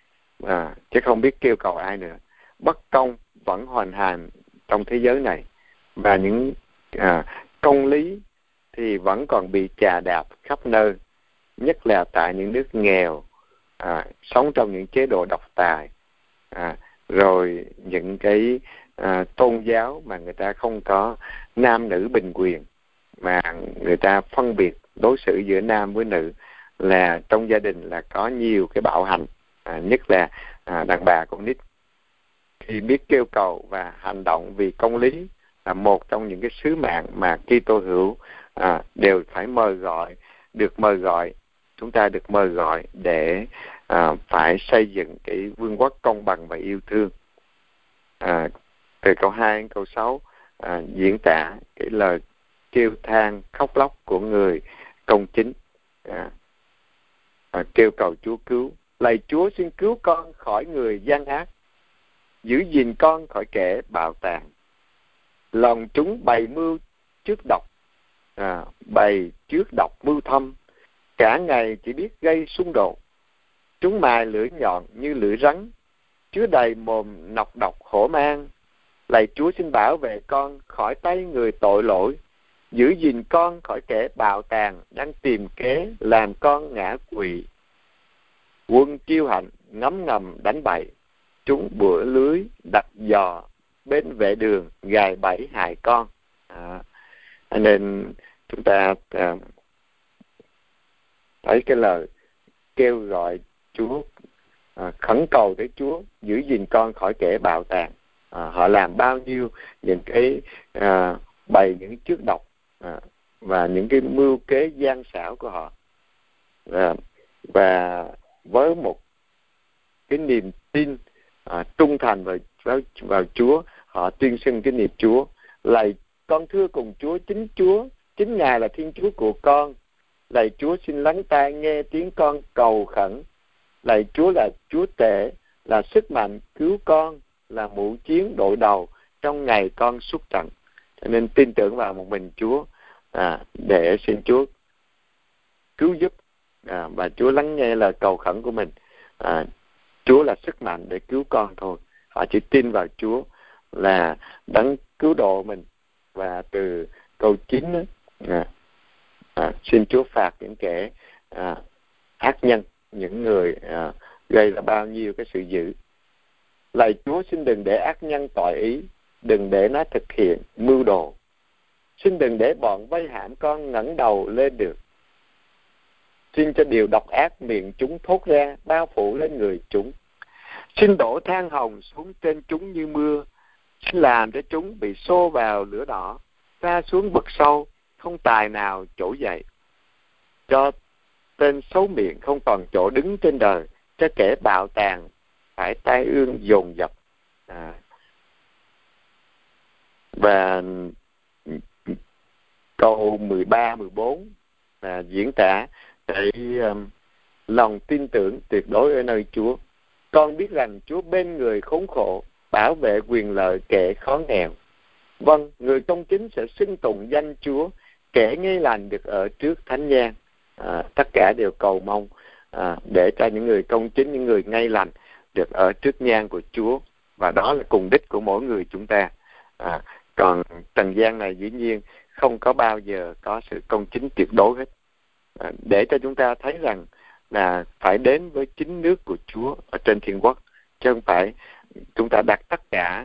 à, chứ không biết kêu cầu ai nữa. Bất công vẫn hoành hành trong thế giới này, và những à, công lý thì vẫn còn bị chà đạp khắp nơi, nhất là tại những nước nghèo, à, sống trong những chế độ độc tài, à, rồi những cái à, tôn giáo mà người ta không có nam nữ bình quyền, mà người ta phân biệt đối xử giữa nam với nữ, là trong gia đình là có nhiều cái bạo hành, à, nhất là à, đàn bà con nít. Khi biết kêu cầu và hành động vì công lý là một trong những cái sứ mạng mà Kitô hữu à, đều phải mời gọi, được mời gọi, chúng ta được mời gọi để à, phải xây dựng cái vương quốc công bằng và yêu thương. À, từ câu hai đến câu sáu à, diễn tả cái lời kêu than khóc lóc của người công chính, à, à, kêu cầu Chúa cứu. Lạy Chúa, xin cứu con khỏi người gian ác, giữ gìn con khỏi kẻ bạo tàn. Lòng chúng bày mưu trước độc, à, bày trước độc mưu thâm, cả ngày chỉ biết gây xung đột. Chúng mài lưỡi nhọn như lưỡi rắn, chứa đầy mồm nọc độc hổ mang. Lạy Chúa, xin bảo vệ con khỏi tay người tội lỗi, giữ gìn con khỏi kẻ bạo tàn đang tìm kế làm con ngã quỵ. Quân chiêu hạnh ngấm ngầm đánh bậy, chúng bủa lưới đặt giò bên vệ đường gài bẫy hại con. À, Nên chúng ta à, thấy cái lời kêu gọi Chúa, à, khẩn cầu tới Chúa giữ gìn con khỏi kẻ bạo tàn. À, họ làm bao nhiêu những cái à, bày những trước độc à, và những cái mưu kế gian xảo của họ, à, và với một cái niềm tin à, trung thành vào, vào vào Chúa, họ tuyên xưng cái niệm Chúa: lạy con thưa cùng Chúa, chính Chúa, chính Ngài là Thiên Chúa của con. Lạy Chúa xin lắng tai nghe tiếng con cầu khẩn. Lạy Chúa là Chúa tể, là sức mạnh cứu con, là mũ chiến đội đầu trong ngày con xuất trận. Cho nên tin tưởng vào một mình Chúa à, để xin Chúa cứu giúp, à, và Chúa lắng nghe lời cầu khẩn của mình. À, Chúa là sức mạnh để cứu con thôi. Họ chỉ tin vào Chúa là đấng cứu độ mình. Và từ câu chín đó, à, à, xin Chúa phạt những kẻ à, ác nhân, những người à, gây ra bao nhiêu cái sự dữ. Lạy Chúa xin đừng để ác nhân tội ý, đừng để nó thực hiện mưu đồ. Xin đừng để bọn vây hãm con ngẩng đầu lên được. Xin cho điều độc ác miệng chúng thốt ra bao phủ lên người chúng. Xin đổ than hồng xuống trên chúng như mưa. Xin làm cho chúng bị xô vào lửa đỏ, ra xuống vực sâu, không tài nào trỗi dậy. Cho tên xấu miệng không còn chỗ đứng trên đời, cho kẻ bạo tàn phải tai ương dồn dập. À. Và câu mười ba, mười bốn là diễn tả cái um, lòng tin tưởng tuyệt đối ở nơi Chúa. Con biết rằng Chúa bên người khốn khổ, bảo vệ quyền lợi kẻ khó nghèo. Vâng, người công chính sẽ xưng tụng danh Chúa, kẻ ngay lành được ở trước thánh nhang. À, tất cả đều cầu mong à, để cho những người công chính, những người ngay lành được ở trước nhang của Chúa, và đó là cùng đích của mỗi người chúng ta. À, còn trần gian này dĩ nhiên không có bao giờ có sự công chính tuyệt đối hết. À, để cho chúng ta thấy rằng là phải đến với chính nước của Chúa ở trên thiên quốc, chứ không phải chúng ta đặt tất cả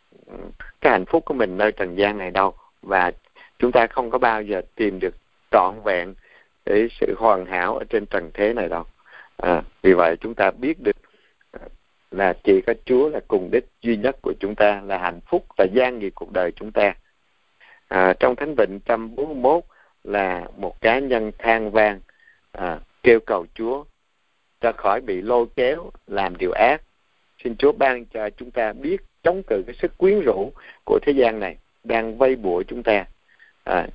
cái hạnh phúc của mình nơi trần gian này đâu. Và chúng ta không có bao giờ tìm được trọn vẹn cái sự hoàn hảo ở trên trần thế này đâu. À, vì vậy chúng ta biết được là chỉ có Chúa là cùng đích duy nhất của chúng ta, là hạnh phúc và gian nghiệp cuộc đời chúng ta. À, trong Thánh Vịnh một trăm bốn mươi mốt là một cá nhân than vang, à, kêu cầu Chúa cho khỏi bị lôi kéo làm điều ác. Xin Chúa ban cho chúng ta biết chống cự cái sức quyến rũ của thế gian này đang vây bủa chúng ta, à,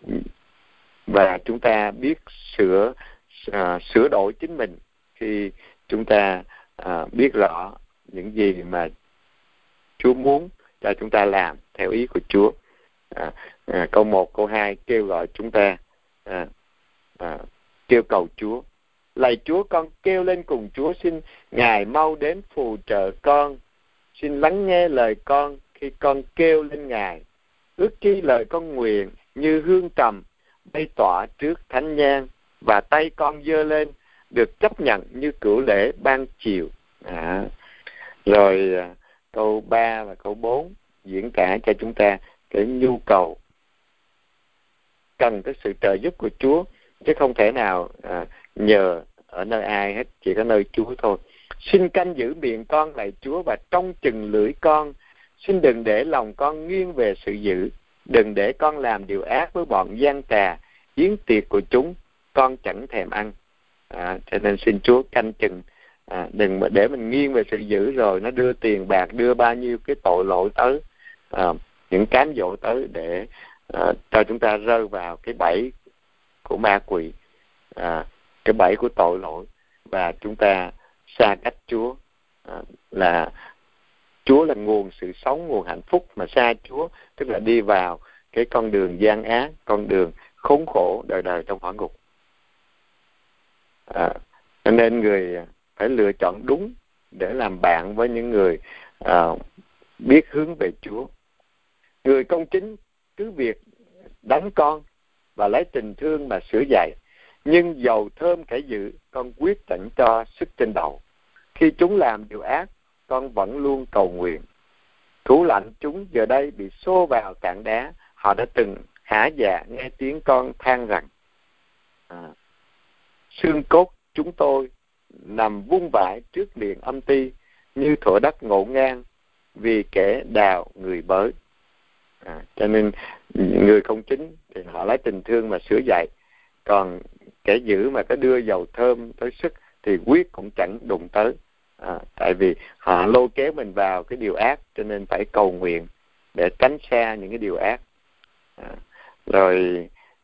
và chúng ta biết sửa à, sửa đổi chính mình khi chúng ta à, biết rõ những gì mà Chúa muốn cho chúng ta làm theo ý của Chúa. À, à, câu một, câu hai kêu gọi chúng ta à, à, kêu cầu Chúa. Lạy Chúa, con kêu lên cùng Chúa, xin Ngài mau đến phù trợ con. Xin lắng nghe lời con khi con kêu lên Ngài. Ước chi lời con nguyện như hương trầm bay tỏa trước thánh nhang, và tay con giơ lên được chấp nhận như cửu lễ ban chiều. À, rồi câu ba và câu bốn diễn tả cho chúng ta cái nhu cầu cần cái sự trợ giúp của Chúa, chứ không thể nào à, nhờ ở nơi ai hết, chỉ có nơi Chúa thôi. Xin canh giữ miệng con lạy Chúa, và trông chừng lưỡi con. Xin đừng để lòng con nghiêng về sự dữ, đừng để con làm điều ác với bọn gian tà. Yến tiệc của chúng con chẳng thèm ăn. À, cho nên xin Chúa canh chừng, à, đừng để mình nghiêng về sự dữ rồi nó đưa tiền bạc, đưa bao nhiêu cái tội lỗi tới, à, những cám dỗ tới để à, cho chúng ta rơi vào cái bẫy của ma quỷ, à, cái bẫy của tội lỗi, và chúng ta xa cách Chúa. À, là Chúa là nguồn sự sống, nguồn hạnh phúc, mà xa Chúa tức là đi vào cái con đường gian ác, con đường khốn khổ đời đời trong hỏa ngục. À, nên người phải lựa chọn đúng để làm bạn với những người à, biết hướng về Chúa. Người công chính cứ việc đánh con và lấy tình thương mà sửa dạy, nhưng dầu thơm kẻ dữ, con quyết tận cho sức trên đầu. Khi chúng làm điều ác, con vẫn luôn cầu nguyện. Thủ lãnh chúng giờ đây bị xô vào tảng đá, họ đã từng hả dạ nghe tiếng con than rằng, à, xương cốt chúng tôi nằm vung vãi trước liền âm ti, như thổ đất ngộ ngang vì kẻ đào người bới. À, cho nên người không chính thì họ lấy tình thương mà sửa dạy, còn kẻ dữ mà có đưa dầu thơm tới sức thì quyết cũng chẳng đụng tới. À, tại vì họ lôi kéo mình vào cái điều ác, cho nên phải cầu nguyện để tránh xa những cái điều ác. À, rồi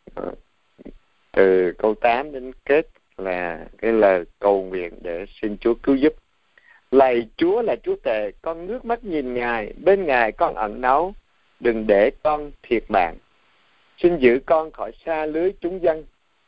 từ câu tám đến kết là cái lời cầu nguyện để xin Chúa cứu giúp. Lạy Chúa là Chúa Tể, con ngước mắt nhìn Ngài, bên Ngài con ẩn náu, đừng để con thiệt mạng. Xin giữ con khỏi xa lưới chúng dân,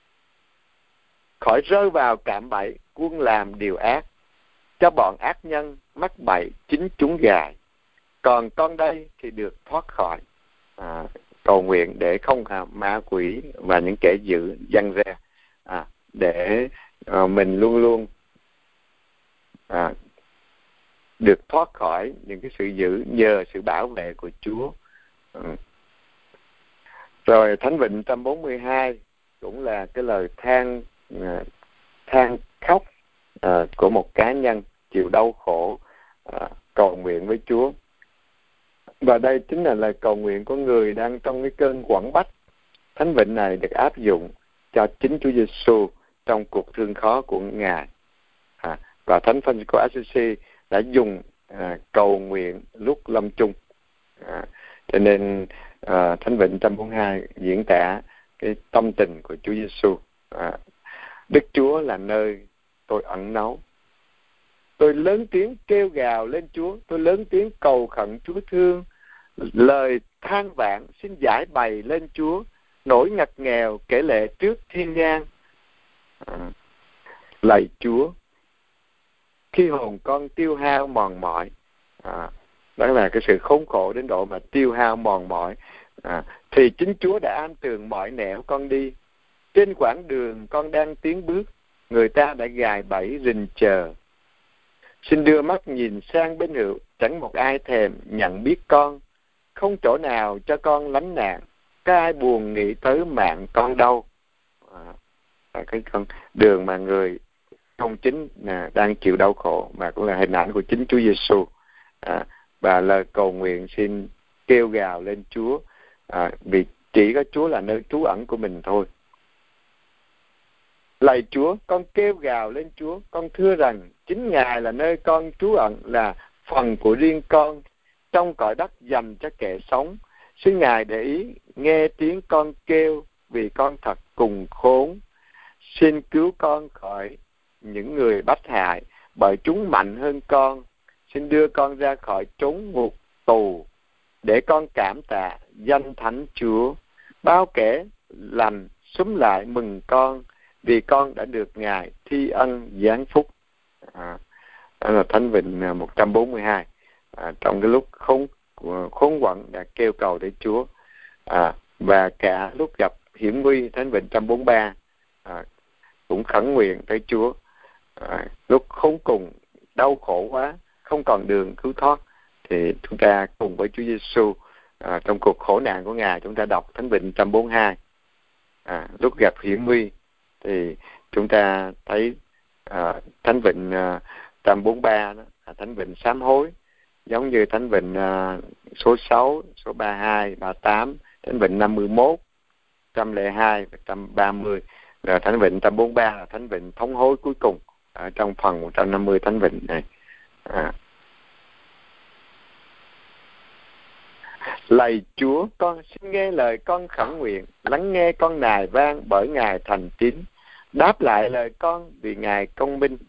khỏi rơi vào cạm bẫy quân làm điều ác, cho bọn ác nhân mắc bẫy chính chúng gài. Còn con đây thì được thoát khỏi. À, cầu nguyện để không ma quỷ và những kẻ dữ dâng ra, à, để à, mình luôn luôn à, được thoát khỏi những cái sự dữ nhờ sự bảo vệ của Chúa. Ừ. Rồi Thánh Vịnh một trăm bốn mươi hai cũng là cái lời than uh, than khóc uh, của một cá nhân chịu đau khổ, uh, cầu nguyện với Chúa. Và đây chính là lời cầu nguyện của người đang trong cái cơn quẫn bách. Thánh Vịnh này được áp dụng cho chính Chúa Giêsu trong cuộc thương khó của Ngài. À, và Thánh Francisco Assisi đã dùng à, cầu nguyện lúc lâm chung. À, cho nên à, Thánh Vịnh một trăm bốn mươi hai diễn tả cái tâm tình của Chúa Giêsu. À, Đức Chúa là nơi tôi ẩn náu. Tôi lớn tiếng kêu gào lên Chúa, tôi lớn tiếng cầu khẩn Chúa thương. Lời than vãn xin giải bày lên Chúa, nỗi ngặt nghèo kể lệ trước thiên nhang. À, lạy Chúa, khi hồn con tiêu hao mòn mỏi, à, đó là cái sự khốn khổ đến độ mà tiêu hao mòn mỏi, à, thì chính Chúa đã an tường mọi nẻo con đi. Trên quãng đường con đang tiến bước, người ta đã gài bẫy rình chờ. Xin đưa mắt nhìn sang bên hữu, chẳng một ai thèm nhận biết con. Không chỗ nào cho con lánh nạn, có ai buồn nghĩ tới mạng con đâu. À, cái con đường mà người không chính là đang chịu đau khổ, mà cũng là hình ảnh của chính Chúa Giêsu. À, và lời cầu nguyện xin kêu gào lên Chúa, à, vì chỉ có Chúa là nơi trú ẩn của mình thôi. Lạy Chúa, con kêu gào lên Chúa, con thưa rằng chính Ngài là nơi con trú ẩn, là phần của riêng con trong cõi đất dành cho kẻ sống. Xin Ngài để ý nghe tiếng con kêu, vì con thật cùng khốn. Xin cứu con khỏi những người bách hại, bởi chúng mạnh hơn con. Xin đưa con ra khỏi chốn ngục tù, để con cảm tạ danh thánh Chúa. Bao kẻ lành xúm lại mừng con, vì con đã được Ngài thi ân giáng phúc. À, đó là Thánh Vịnh một trăm bốn mươi hai. À, trong cái lúc khốn khốn quẫn đã kêu cầu đến Chúa, à, và cả lúc gặp hiểm nguy, Thánh Vịnh một trăm bốn mươi ba à, cũng khẩn nguyện tới Chúa. À, lúc khốn cùng, đau khổ quá, không còn đường cứu thoát, thì chúng ta cùng với Chúa Giêsu à, trong cuộc khổ nạn của Ngài, chúng ta đọc Thánh Vịnh một trăm bốn mươi hai. À, lúc gặp hiểm nguy thì chúng ta thấy à, Thánh Vịnh à, một trăm bốn mươi ba đó, à, Thánh Vịnh sám hối, giống như Thánh Vịnh à, số sáu, số ba mươi hai, ba mươi tám, Thánh Vịnh năm mươi mốt, một trăm lẻ hai, một trăm ba mươi. Rồi Thánh Vịnh một trăm bốn mươi ba là Thánh Vịnh thống hối cuối cùng ở trong phần một trăm năm mươi Thánh Vịnh này. À. Lạy Chúa, con xin nghe lời con khẩn nguyện, lắng nghe con nài vang bởi Ngài thành tín, đáp lại lời con vì Ngài công minh.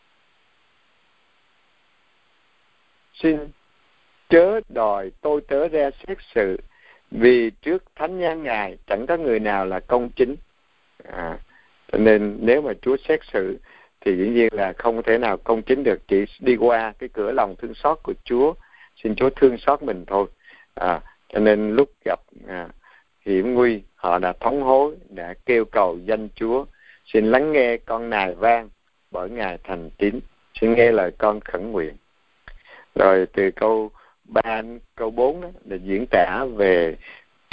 Xin chớ đòi tôi tớ ra xét sự, vì trước thánh nhang Ngài chẳng có người nào là công chính. À, cho nên nếu mà Chúa xét xử thì dĩ nhiên là không thể nào công chính được, chỉ đi qua cái cửa lòng thương xót của Chúa, xin Chúa thương xót mình thôi. À, cho nên lúc gặp à, hiểm nguy, họ đã thống hối, đã kêu cầu danh Chúa. Xin lắng nghe con nài vang bởi Ngài thành tín, xin nghe lời con khẩn nguyện. Rồi từ câu ba câu bốn đó là diễn tả về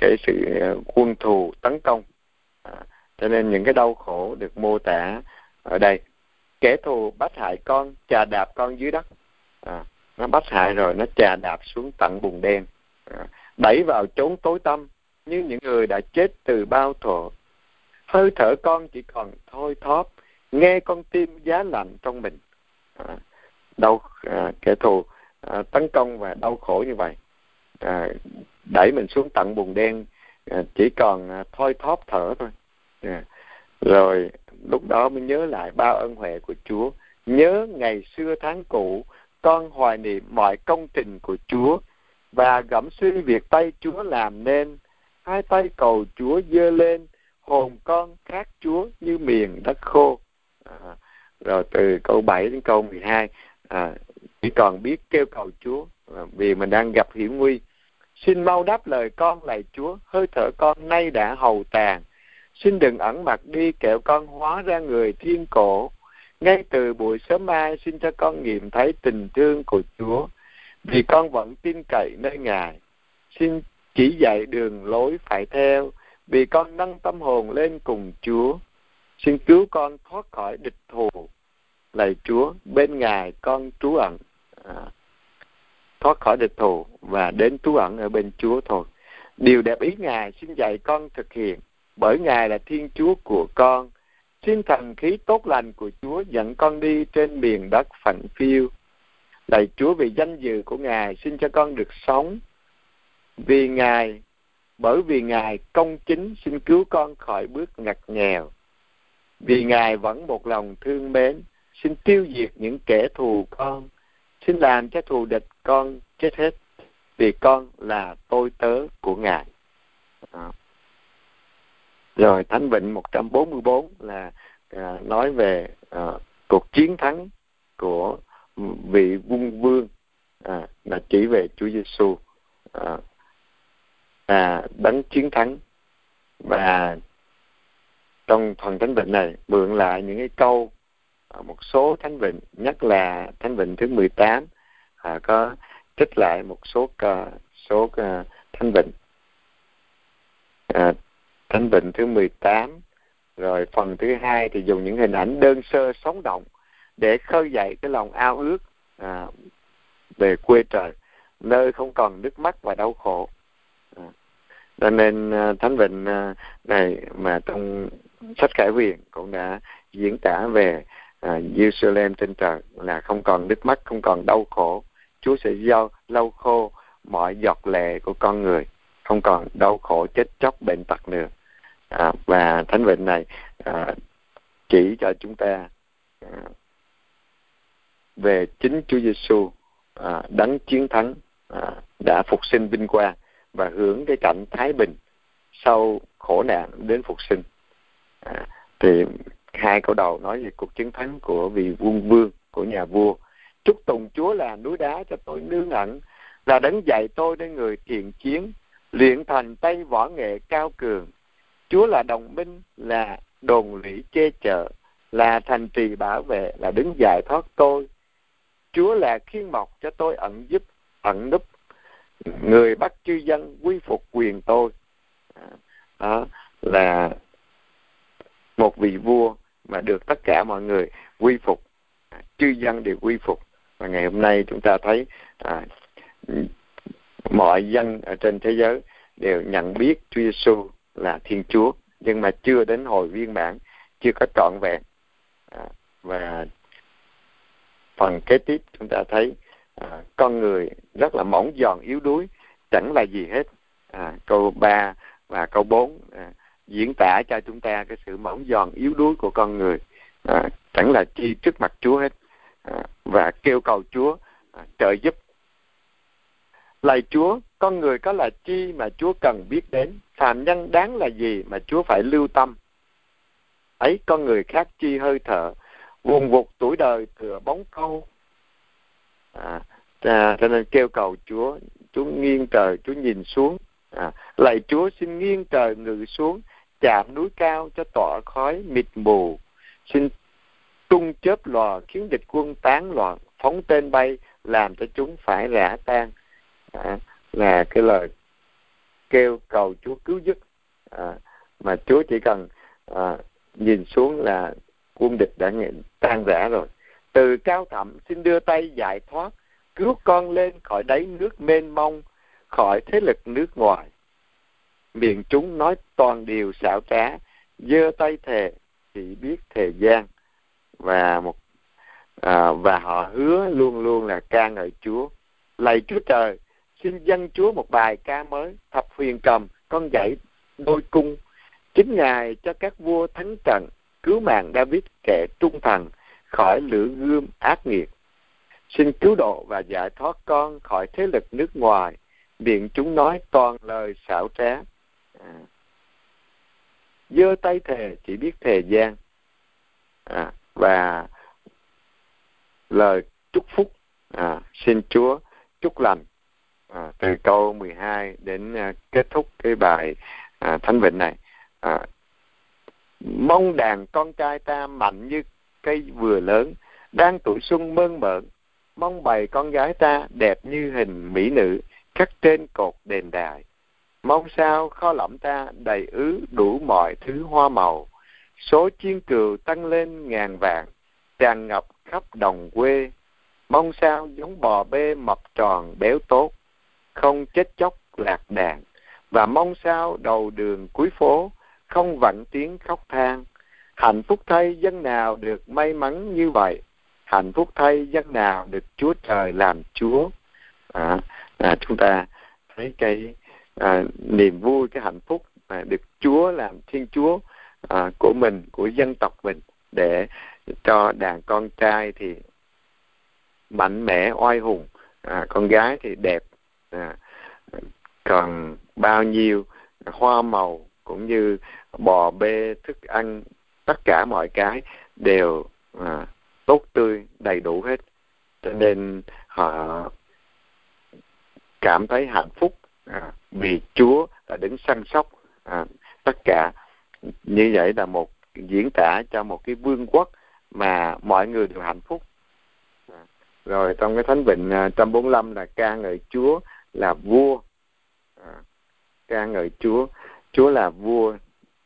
cái sự quân thù tấn công. À, cho nên những cái đau khổ được mô tả ở đây. Kẻ thù bắt hại con, chà đạp con dưới đất. À, nó bắt hại rồi nó chà đạp xuống tận bùn đen, à, đẩy vào chốn tối tăm như những người đã chết từ bao thuở. Hơi thở con chỉ còn thôi thóp, nghe con tim giá lạnh trong mình. À, đau à, kẻ thù à, tấn công và đau khổ như vậy, à, đẩy mình xuống tận bùn đen, à, chỉ còn à, thôi thóp thở thôi. À, rồi lúc đó mới nhớ lại bao ân huệ của Chúa, nhớ ngày xưa tháng cũ, con hoài niệm mọi công trình của Chúa và gẫm suy việc tay Chúa làm nên. Hai tay cầu Chúa giơ lên, hồn con khát Chúa như miền đất khô. À, rồi từ câu bảy đến câu mười hai, à, chỉ còn biết kêu cầu Chúa à, vì mình đang gặp hiểm nguy. Xin mau đáp lời con lạy Chúa, hơi thở con nay đã hầu tàn. Xin đừng ẩn mặt đi, kẻo con hóa ra người thiên cổ. Ngay từ buổi sớm mai, xin cho con nghiệm thấy tình thương của Chúa, vì con vẫn tin cậy nơi Ngài. Xin chỉ dạy đường lối phải theo, vì con nâng tâm hồn lên cùng Chúa. Xin cứu con thoát khỏi địch thù, lạy Chúa, bên Ngài con trú ẩn. À, thoát khỏi địch thù và đến trú ẩn ở bên Chúa thôi. Điều đẹp ý Ngài xin dạy con thực hiện, bởi Ngài là Thiên Chúa của con. Xin thần khí tốt lành của Chúa dẫn con đi trên miền đất phận phiêu. Lạy Chúa, vì danh dự của Ngài xin cho con được sống. Vì Ngài, bởi vì Ngài công chính, xin cứu con khỏi bước ngặt nghèo. Vì Ngài vẫn một lòng thương mến, xin tiêu diệt những kẻ thù con. Xin làm cho thù địch con chết hết, vì con là tôi tớ của Ngài. À. Rồi Thánh Vịnh một trăm bốn mươi bốn là à, nói về à, cuộc chiến thắng của vị quân vương, à, là chỉ về Chúa Giêsu, à, à, đấng chiến thắng. Và trong phần Thánh Vịnh này mượn lại những cái câu à, một số Thánh Vịnh, nhất là Thánh Vịnh thứ mười tám, à, có trích lại một số uh, số uh, Thánh Vịnh. À, Thánh Vịnh thứ mười tám, rồi phần thứ hai thì dùng những hình ảnh đơn sơ sống động để khơi dậy cái lòng ao ước à, về quê trời, nơi không còn nước mắt và đau khổ. À, cho nên uh, Thánh Vịnh uh, này mà trong sách Khải Huyền cũng đã diễn tả về uh, Jerusalem trên trời là không còn nước mắt, không còn đau khổ. Chúa sẽ giao lau khô mọi giọt lệ của con người, không còn đau khổ chết chóc bệnh tật nữa. À, và Thánh Vịnh này à, chỉ cho chúng ta à, về chính Chúa Giêsu, à, đấng chiến thắng, à, đã phục sinh vinh quang và hưởng cái cảnh thái bình sau khổ nạn đến phục sinh. À, thì hai câu đầu nói về cuộc chiến thắng của vị quân vương, của nhà vua. Chúc tùng Chúa là núi đá cho tôi nương ẩn, là đấng dạy tôi đến người thiện chiến, luyện thành tay võ nghệ cao cường. Chúa là đồng minh, là đồn lũy che chở, là thành trì bảo vệ, là đứng giải thoát tôi. Chúa là khiên mọc cho tôi ẩn giúp, ẩn núp, người bắt chư dân quy phục quyền tôi. Đó là một vị vua mà được tất cả mọi người quy phục, chư dân đều quy phục. Và ngày hôm nay chúng ta thấy à, mọi dân ở trên thế giới đều nhận biết Chúa Giêsu là Thiên Chúa, nhưng mà chưa đến hồi viên mãn, chưa có trọn vẹn. À, và phần kế tiếp chúng ta thấy à, con người rất là mỏng giòn yếu đuối, chẳng là gì hết. À, câu ba và câu bốn à, diễn tả cho chúng ta cái sự mỏng giòn yếu đuối của con người, à, chẳng là chi trước mặt Chúa hết, à, và kêu cầu Chúa à, trợ giúp. Lạy Chúa, con người có là chi mà Chúa cần biết đến, phàm nhân đáng là gì mà Chúa phải lưu tâm. Ấy con người khác chi hơi thở, vùng vụt tuổi đời thừa bóng câu. À, à, cho nên kêu cầu Chúa, Chúa nghiêng trời, Chúa nhìn xuống. À, lạy Chúa, xin nghiêng trời ngự xuống, chạm núi cao cho tỏa khói mịt mù. Xin tung chớp lò khiến địch quân tán loạn, phóng tên bay làm cho chúng phải rã tan. À, là cái lời kêu cầu Chúa cứu giúp, à, mà Chúa chỉ cần à, nhìn xuống là quân địch đã tan rã rồi. Từ cao thẳm xin đưa tay giải thoát, cứu con lên khỏi đáy nước mênh mông, khỏi thế lực nước ngoài. Miệng chúng nói toàn điều xảo trá, giơ tay thề chỉ biết thề gian. Và một à, và họ hứa luôn luôn là ca ngợi Chúa. Lạy Chúa Trời, xin dâng Chúa một bài ca mới, thập huyền cầm con gãy đôi cung. Chính Ngài cho các vua thắng trận, cứu mạng David kẻ trung thần khỏi lửa gươm ác nghiệt. Xin cứu độ và giải thoát con khỏi thế lực nước ngoài, miệng chúng nói toàn lời xảo trá. À, giơ tay thề chỉ biết thề gian. À, và lời chúc phúc, à, xin Chúa chúc lành, à, từ câu mười hai đến à, kết thúc cái bài à, thánh vịnh này. À, mong đàn con trai ta mạnh như cây vừa lớn, đang tuổi xuân mơn mởn. Mong bầy con gái ta đẹp như hình mỹ nữ, khắc trên cột đền đài. Mong sao kho lẫm ta đầy ứ đủ mọi thứ hoa màu, số chiên cừu tăng lên ngàn vạn, tràn ngập khắp đồng quê. Mong sao giống bò bê mập tròn béo tốt, không chết chóc lạc đàn. Và mong sao đầu đường cuối phố không vẳng tiếng khóc than. Hạnh phúc thay dân nào được may mắn như vậy, hạnh phúc thay dân nào được Chúa Trời làm Chúa. À, à, chúng ta thấy cái à, niềm vui, cái hạnh phúc mà được Chúa làm Thiên Chúa à, của mình, của dân tộc mình, để cho đàn con trai thì mạnh mẽ oai hùng, à, con gái thì đẹp, à, còn bao nhiêu hoa màu cũng như bò bê thức ăn, tất cả mọi cái đều à, tốt tươi đầy đủ hết, cho nên họ cảm thấy hạnh phúc à, vì Chúa đã đứng săn sóc à, tất cả. Như vậy là một diễn tả cho một cái vương quốc mà mọi người đều hạnh phúc. À, rồi trong cái thánh vịnh một trăm bốn mươi lăm là ca ngợi Chúa là vua, à, ca ngợi Chúa, Chúa là vua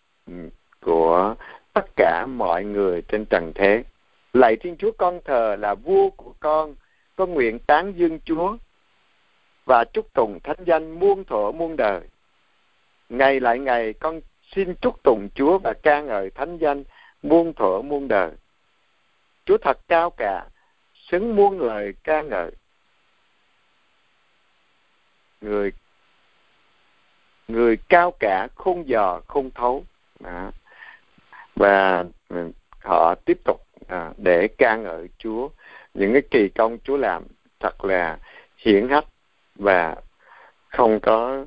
của tất cả mọi người trên trần thế. Lạy Thiên Chúa, con thờ là vua của con, con nguyện tán dương Chúa và chúc tùng thánh danh muôn thuở muôn đời. Ngày lại ngày con xin chúc tùng Chúa và ca ngợi thánh danh muôn thuở muôn đời. Chúa thật cao cả, xứng muôn lời ca ngợi. Người người cao cả khôn dò không thấu. Đó. Và họ tiếp tục à, để ca ngợi Chúa, những cái kỳ công Chúa làm thật là hiển hách và không có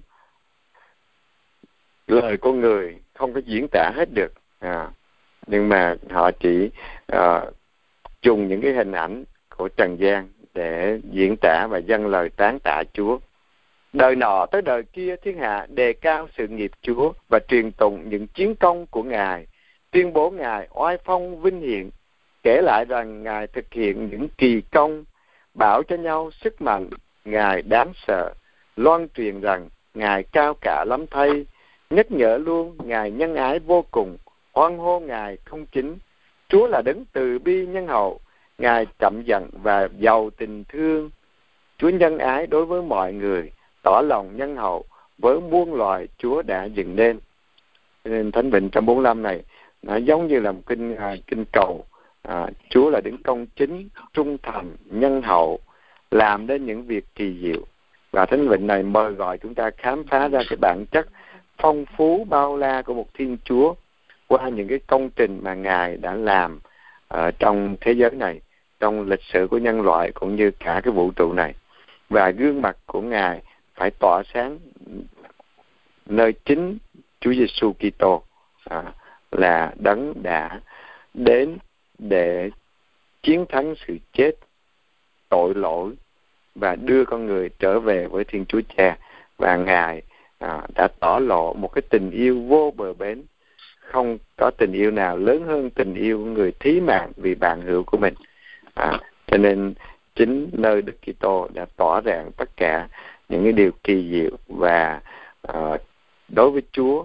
lời con người không có diễn tả hết được. À, nhưng mà họ chỉ à, dùng những cái hình ảnh của trần gian để diễn tả và dâng lời tán tạ Chúa. Đời nọ tới đời kia thiên hạ đề cao sự nghiệp Chúa và truyền tụng những chiến công của Ngài, tuyên bố Ngài oai phong vinh hiển, kể lại rằng Ngài thực hiện những kỳ công, bảo cho nhau sức mạnh Ngài đáng sợ, loan truyền rằng Ngài cao cả lắm thay, nhắc nhở luôn Ngài nhân ái vô cùng, oan hô Ngài không chính. Chúa là đấng từ bi nhân hậu, Ngài chậm giận và giàu tình thương. Chúa nhân ái đối với mọi người, tỏ lòng nhân hậu với muôn loài Chúa đã dựng nên. Nên thánh vịnh một trăm bốn mươi lăm này nó giống như là một kinh à, kinh cầu. À, Chúa là đấng công chính, trung thành, nhân hậu, làm nên những việc kỳ diệu. Và thánh vịnh này mời gọi chúng ta khám phá ra cái bản chất phong phú bao la của một Thiên Chúa qua những cái công trình mà Ngài đã làm ở trong thế giới này, trong lịch sử của nhân loại cũng như cả cái vũ trụ này. Và gương mặt của Ngài phải tỏa sáng nơi chính Chúa Giêsu Kitô, à, là đấng đã đến để chiến thắng sự chết, tội lỗi và đưa con người trở về với Thiên Chúa Cha. Và Ngài à, đã tỏ lộ một cái tình yêu vô bờ bến, không có tình yêu nào lớn hơn tình yêu người thí mạng vì bạn hữu của mình. À, cho nên chính nơi Đức Kitô đã tỏ ràng tất cả những cái điều kỳ diệu và uh, đối với Chúa,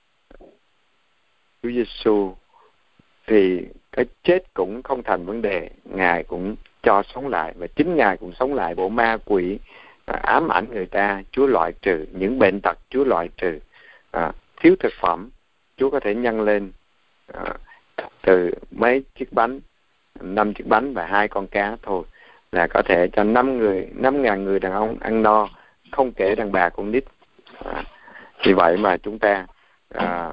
Chúa Giêsu, thì cái chết cũng không thành vấn đề. Ngài cũng cho sống lại, và chính Ngài cũng sống lại. Bộ ma quỷ à, ám ảnh người ta, Chúa loại trừ. Những bệnh tật Chúa loại trừ. à, Thiếu thực phẩm Chúa có thể nhân lên à, từ mấy chiếc bánh, năm chiếc bánh và hai con cá thôi, là có thể cho năm người, năm ngàn người đàn ông ăn no, không kể đàn bà con nít. à, Vì vậy mà chúng ta à,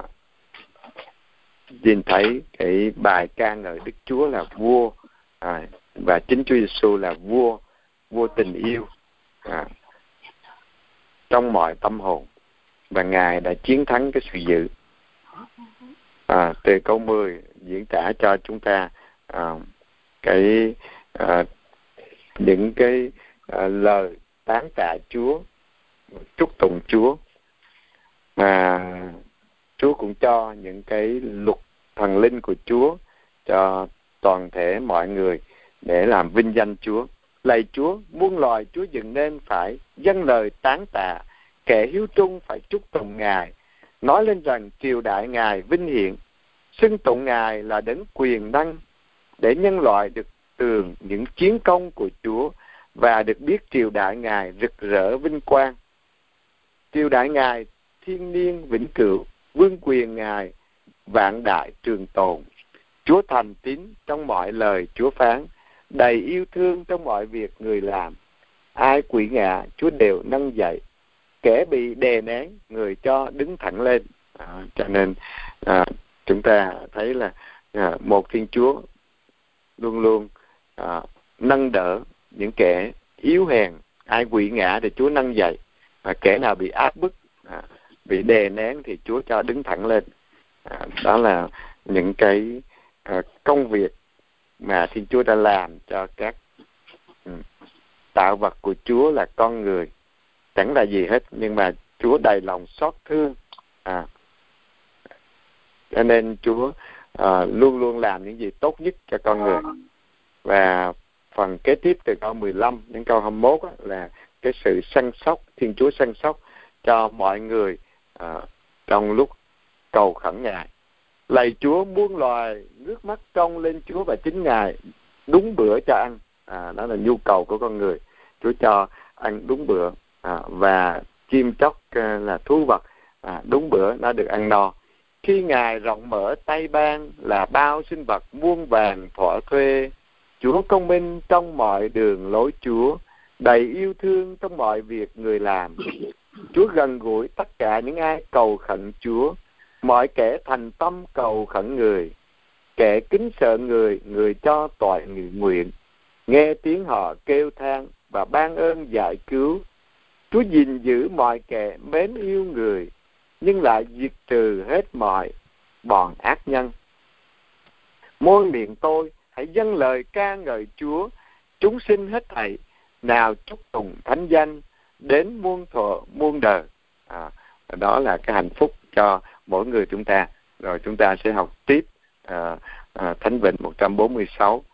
nhìn thấy cái bài ca ngợi Đức Chúa là vua, à, và chính Chúa Giêsu là vua, vua tình yêu à, trong mọi tâm hồn, và Ngài đã chiến thắng cái sự dữ. À, từ câu mười diễn tả cho chúng ta à, cái à, những cái à, lời tán tạ Chúa, chúc tụng Chúa, mà Chúa cũng cho những cái luật thần linh của Chúa cho toàn thể mọi người để làm vinh danh Chúa. Lạy Chúa, muôn loài Chúa dựng nên phải dâng lời tán tạ, kẻ hiếu trung phải chúc tụng Ngài, nói lên rằng triều đại Ngài vinh hiển, xưng tụng Ngài là đấng quyền năng, để nhân loại được tường những chiến công của Chúa và được biết triều đại Ngài rực rỡ vinh quang. Triều đại Ngài thiên niên vĩnh cửu, vương quyền Ngài vạn đại trường tồn. Chúa thành tín trong mọi lời Chúa phán, đầy yêu thương trong mọi việc người làm. Ai quỷ ngã Chúa đều nâng dậy, kẻ bị đè nén người cho đứng thẳng lên. À, cho nên à, chúng ta thấy là à, một Thiên Chúa luôn luôn à, nâng đỡ những kẻ yếu hèn. Ai quỷ ngã thì Chúa nâng dậy, và kẻ nào bị áp bức, à, bị đè nén thì Chúa cho đứng thẳng lên. À, đó là những cái à, công việc mà Thiên Chúa đã làm cho các um, tạo vật của Chúa là con người. Chẳng là gì hết, nhưng mà Chúa đầy lòng xót thương. À, cho nên Chúa à, luôn luôn làm những gì tốt nhất cho con người. Và phần kế tiếp từ câu mười lăm đến câu hai mươi mốt á, là cái sự săn sóc, Thiên Chúa săn sóc cho mọi người à, trong lúc cầu khẩn Ngài. Lạy Chúa, muôn loài nước mắt trông lên Chúa và chính Ngài đúng bữa cho ăn. À, đó là nhu cầu của con người. Chúa cho ăn đúng bữa, à, và chim chóc à, là thú vật à, đúng bữa nó được ăn no. Khi Ngài rộng mở tay ban là bao sinh vật muôn vàn thỏa thuê. Chúa công minh trong mọi đường lối Chúa, đầy yêu thương trong mọi việc người làm. Chúa gần gũi tất cả những ai cầu khẩn Chúa, mọi kẻ thành tâm cầu khẩn người. Kẻ kính sợ người, người cho tội người nguyện, nghe tiếng họ kêu than và ban ơn giải cứu. Chúa gìn giữ mọi kẻ mến yêu người, nhưng lại diệt trừ hết mọi bọn ác nhân. Môi miệng tôi hãy dâng lời ca ngợi Chúa, chúng sinh hết thảy nào chúc tụng thánh danh đến muôn thuở muôn đời. À, đó là cái hạnh phúc cho mỗi người chúng ta. Rồi chúng ta sẽ học tiếp à, à, Thánh Vịnh một trăm bốn mươi sáu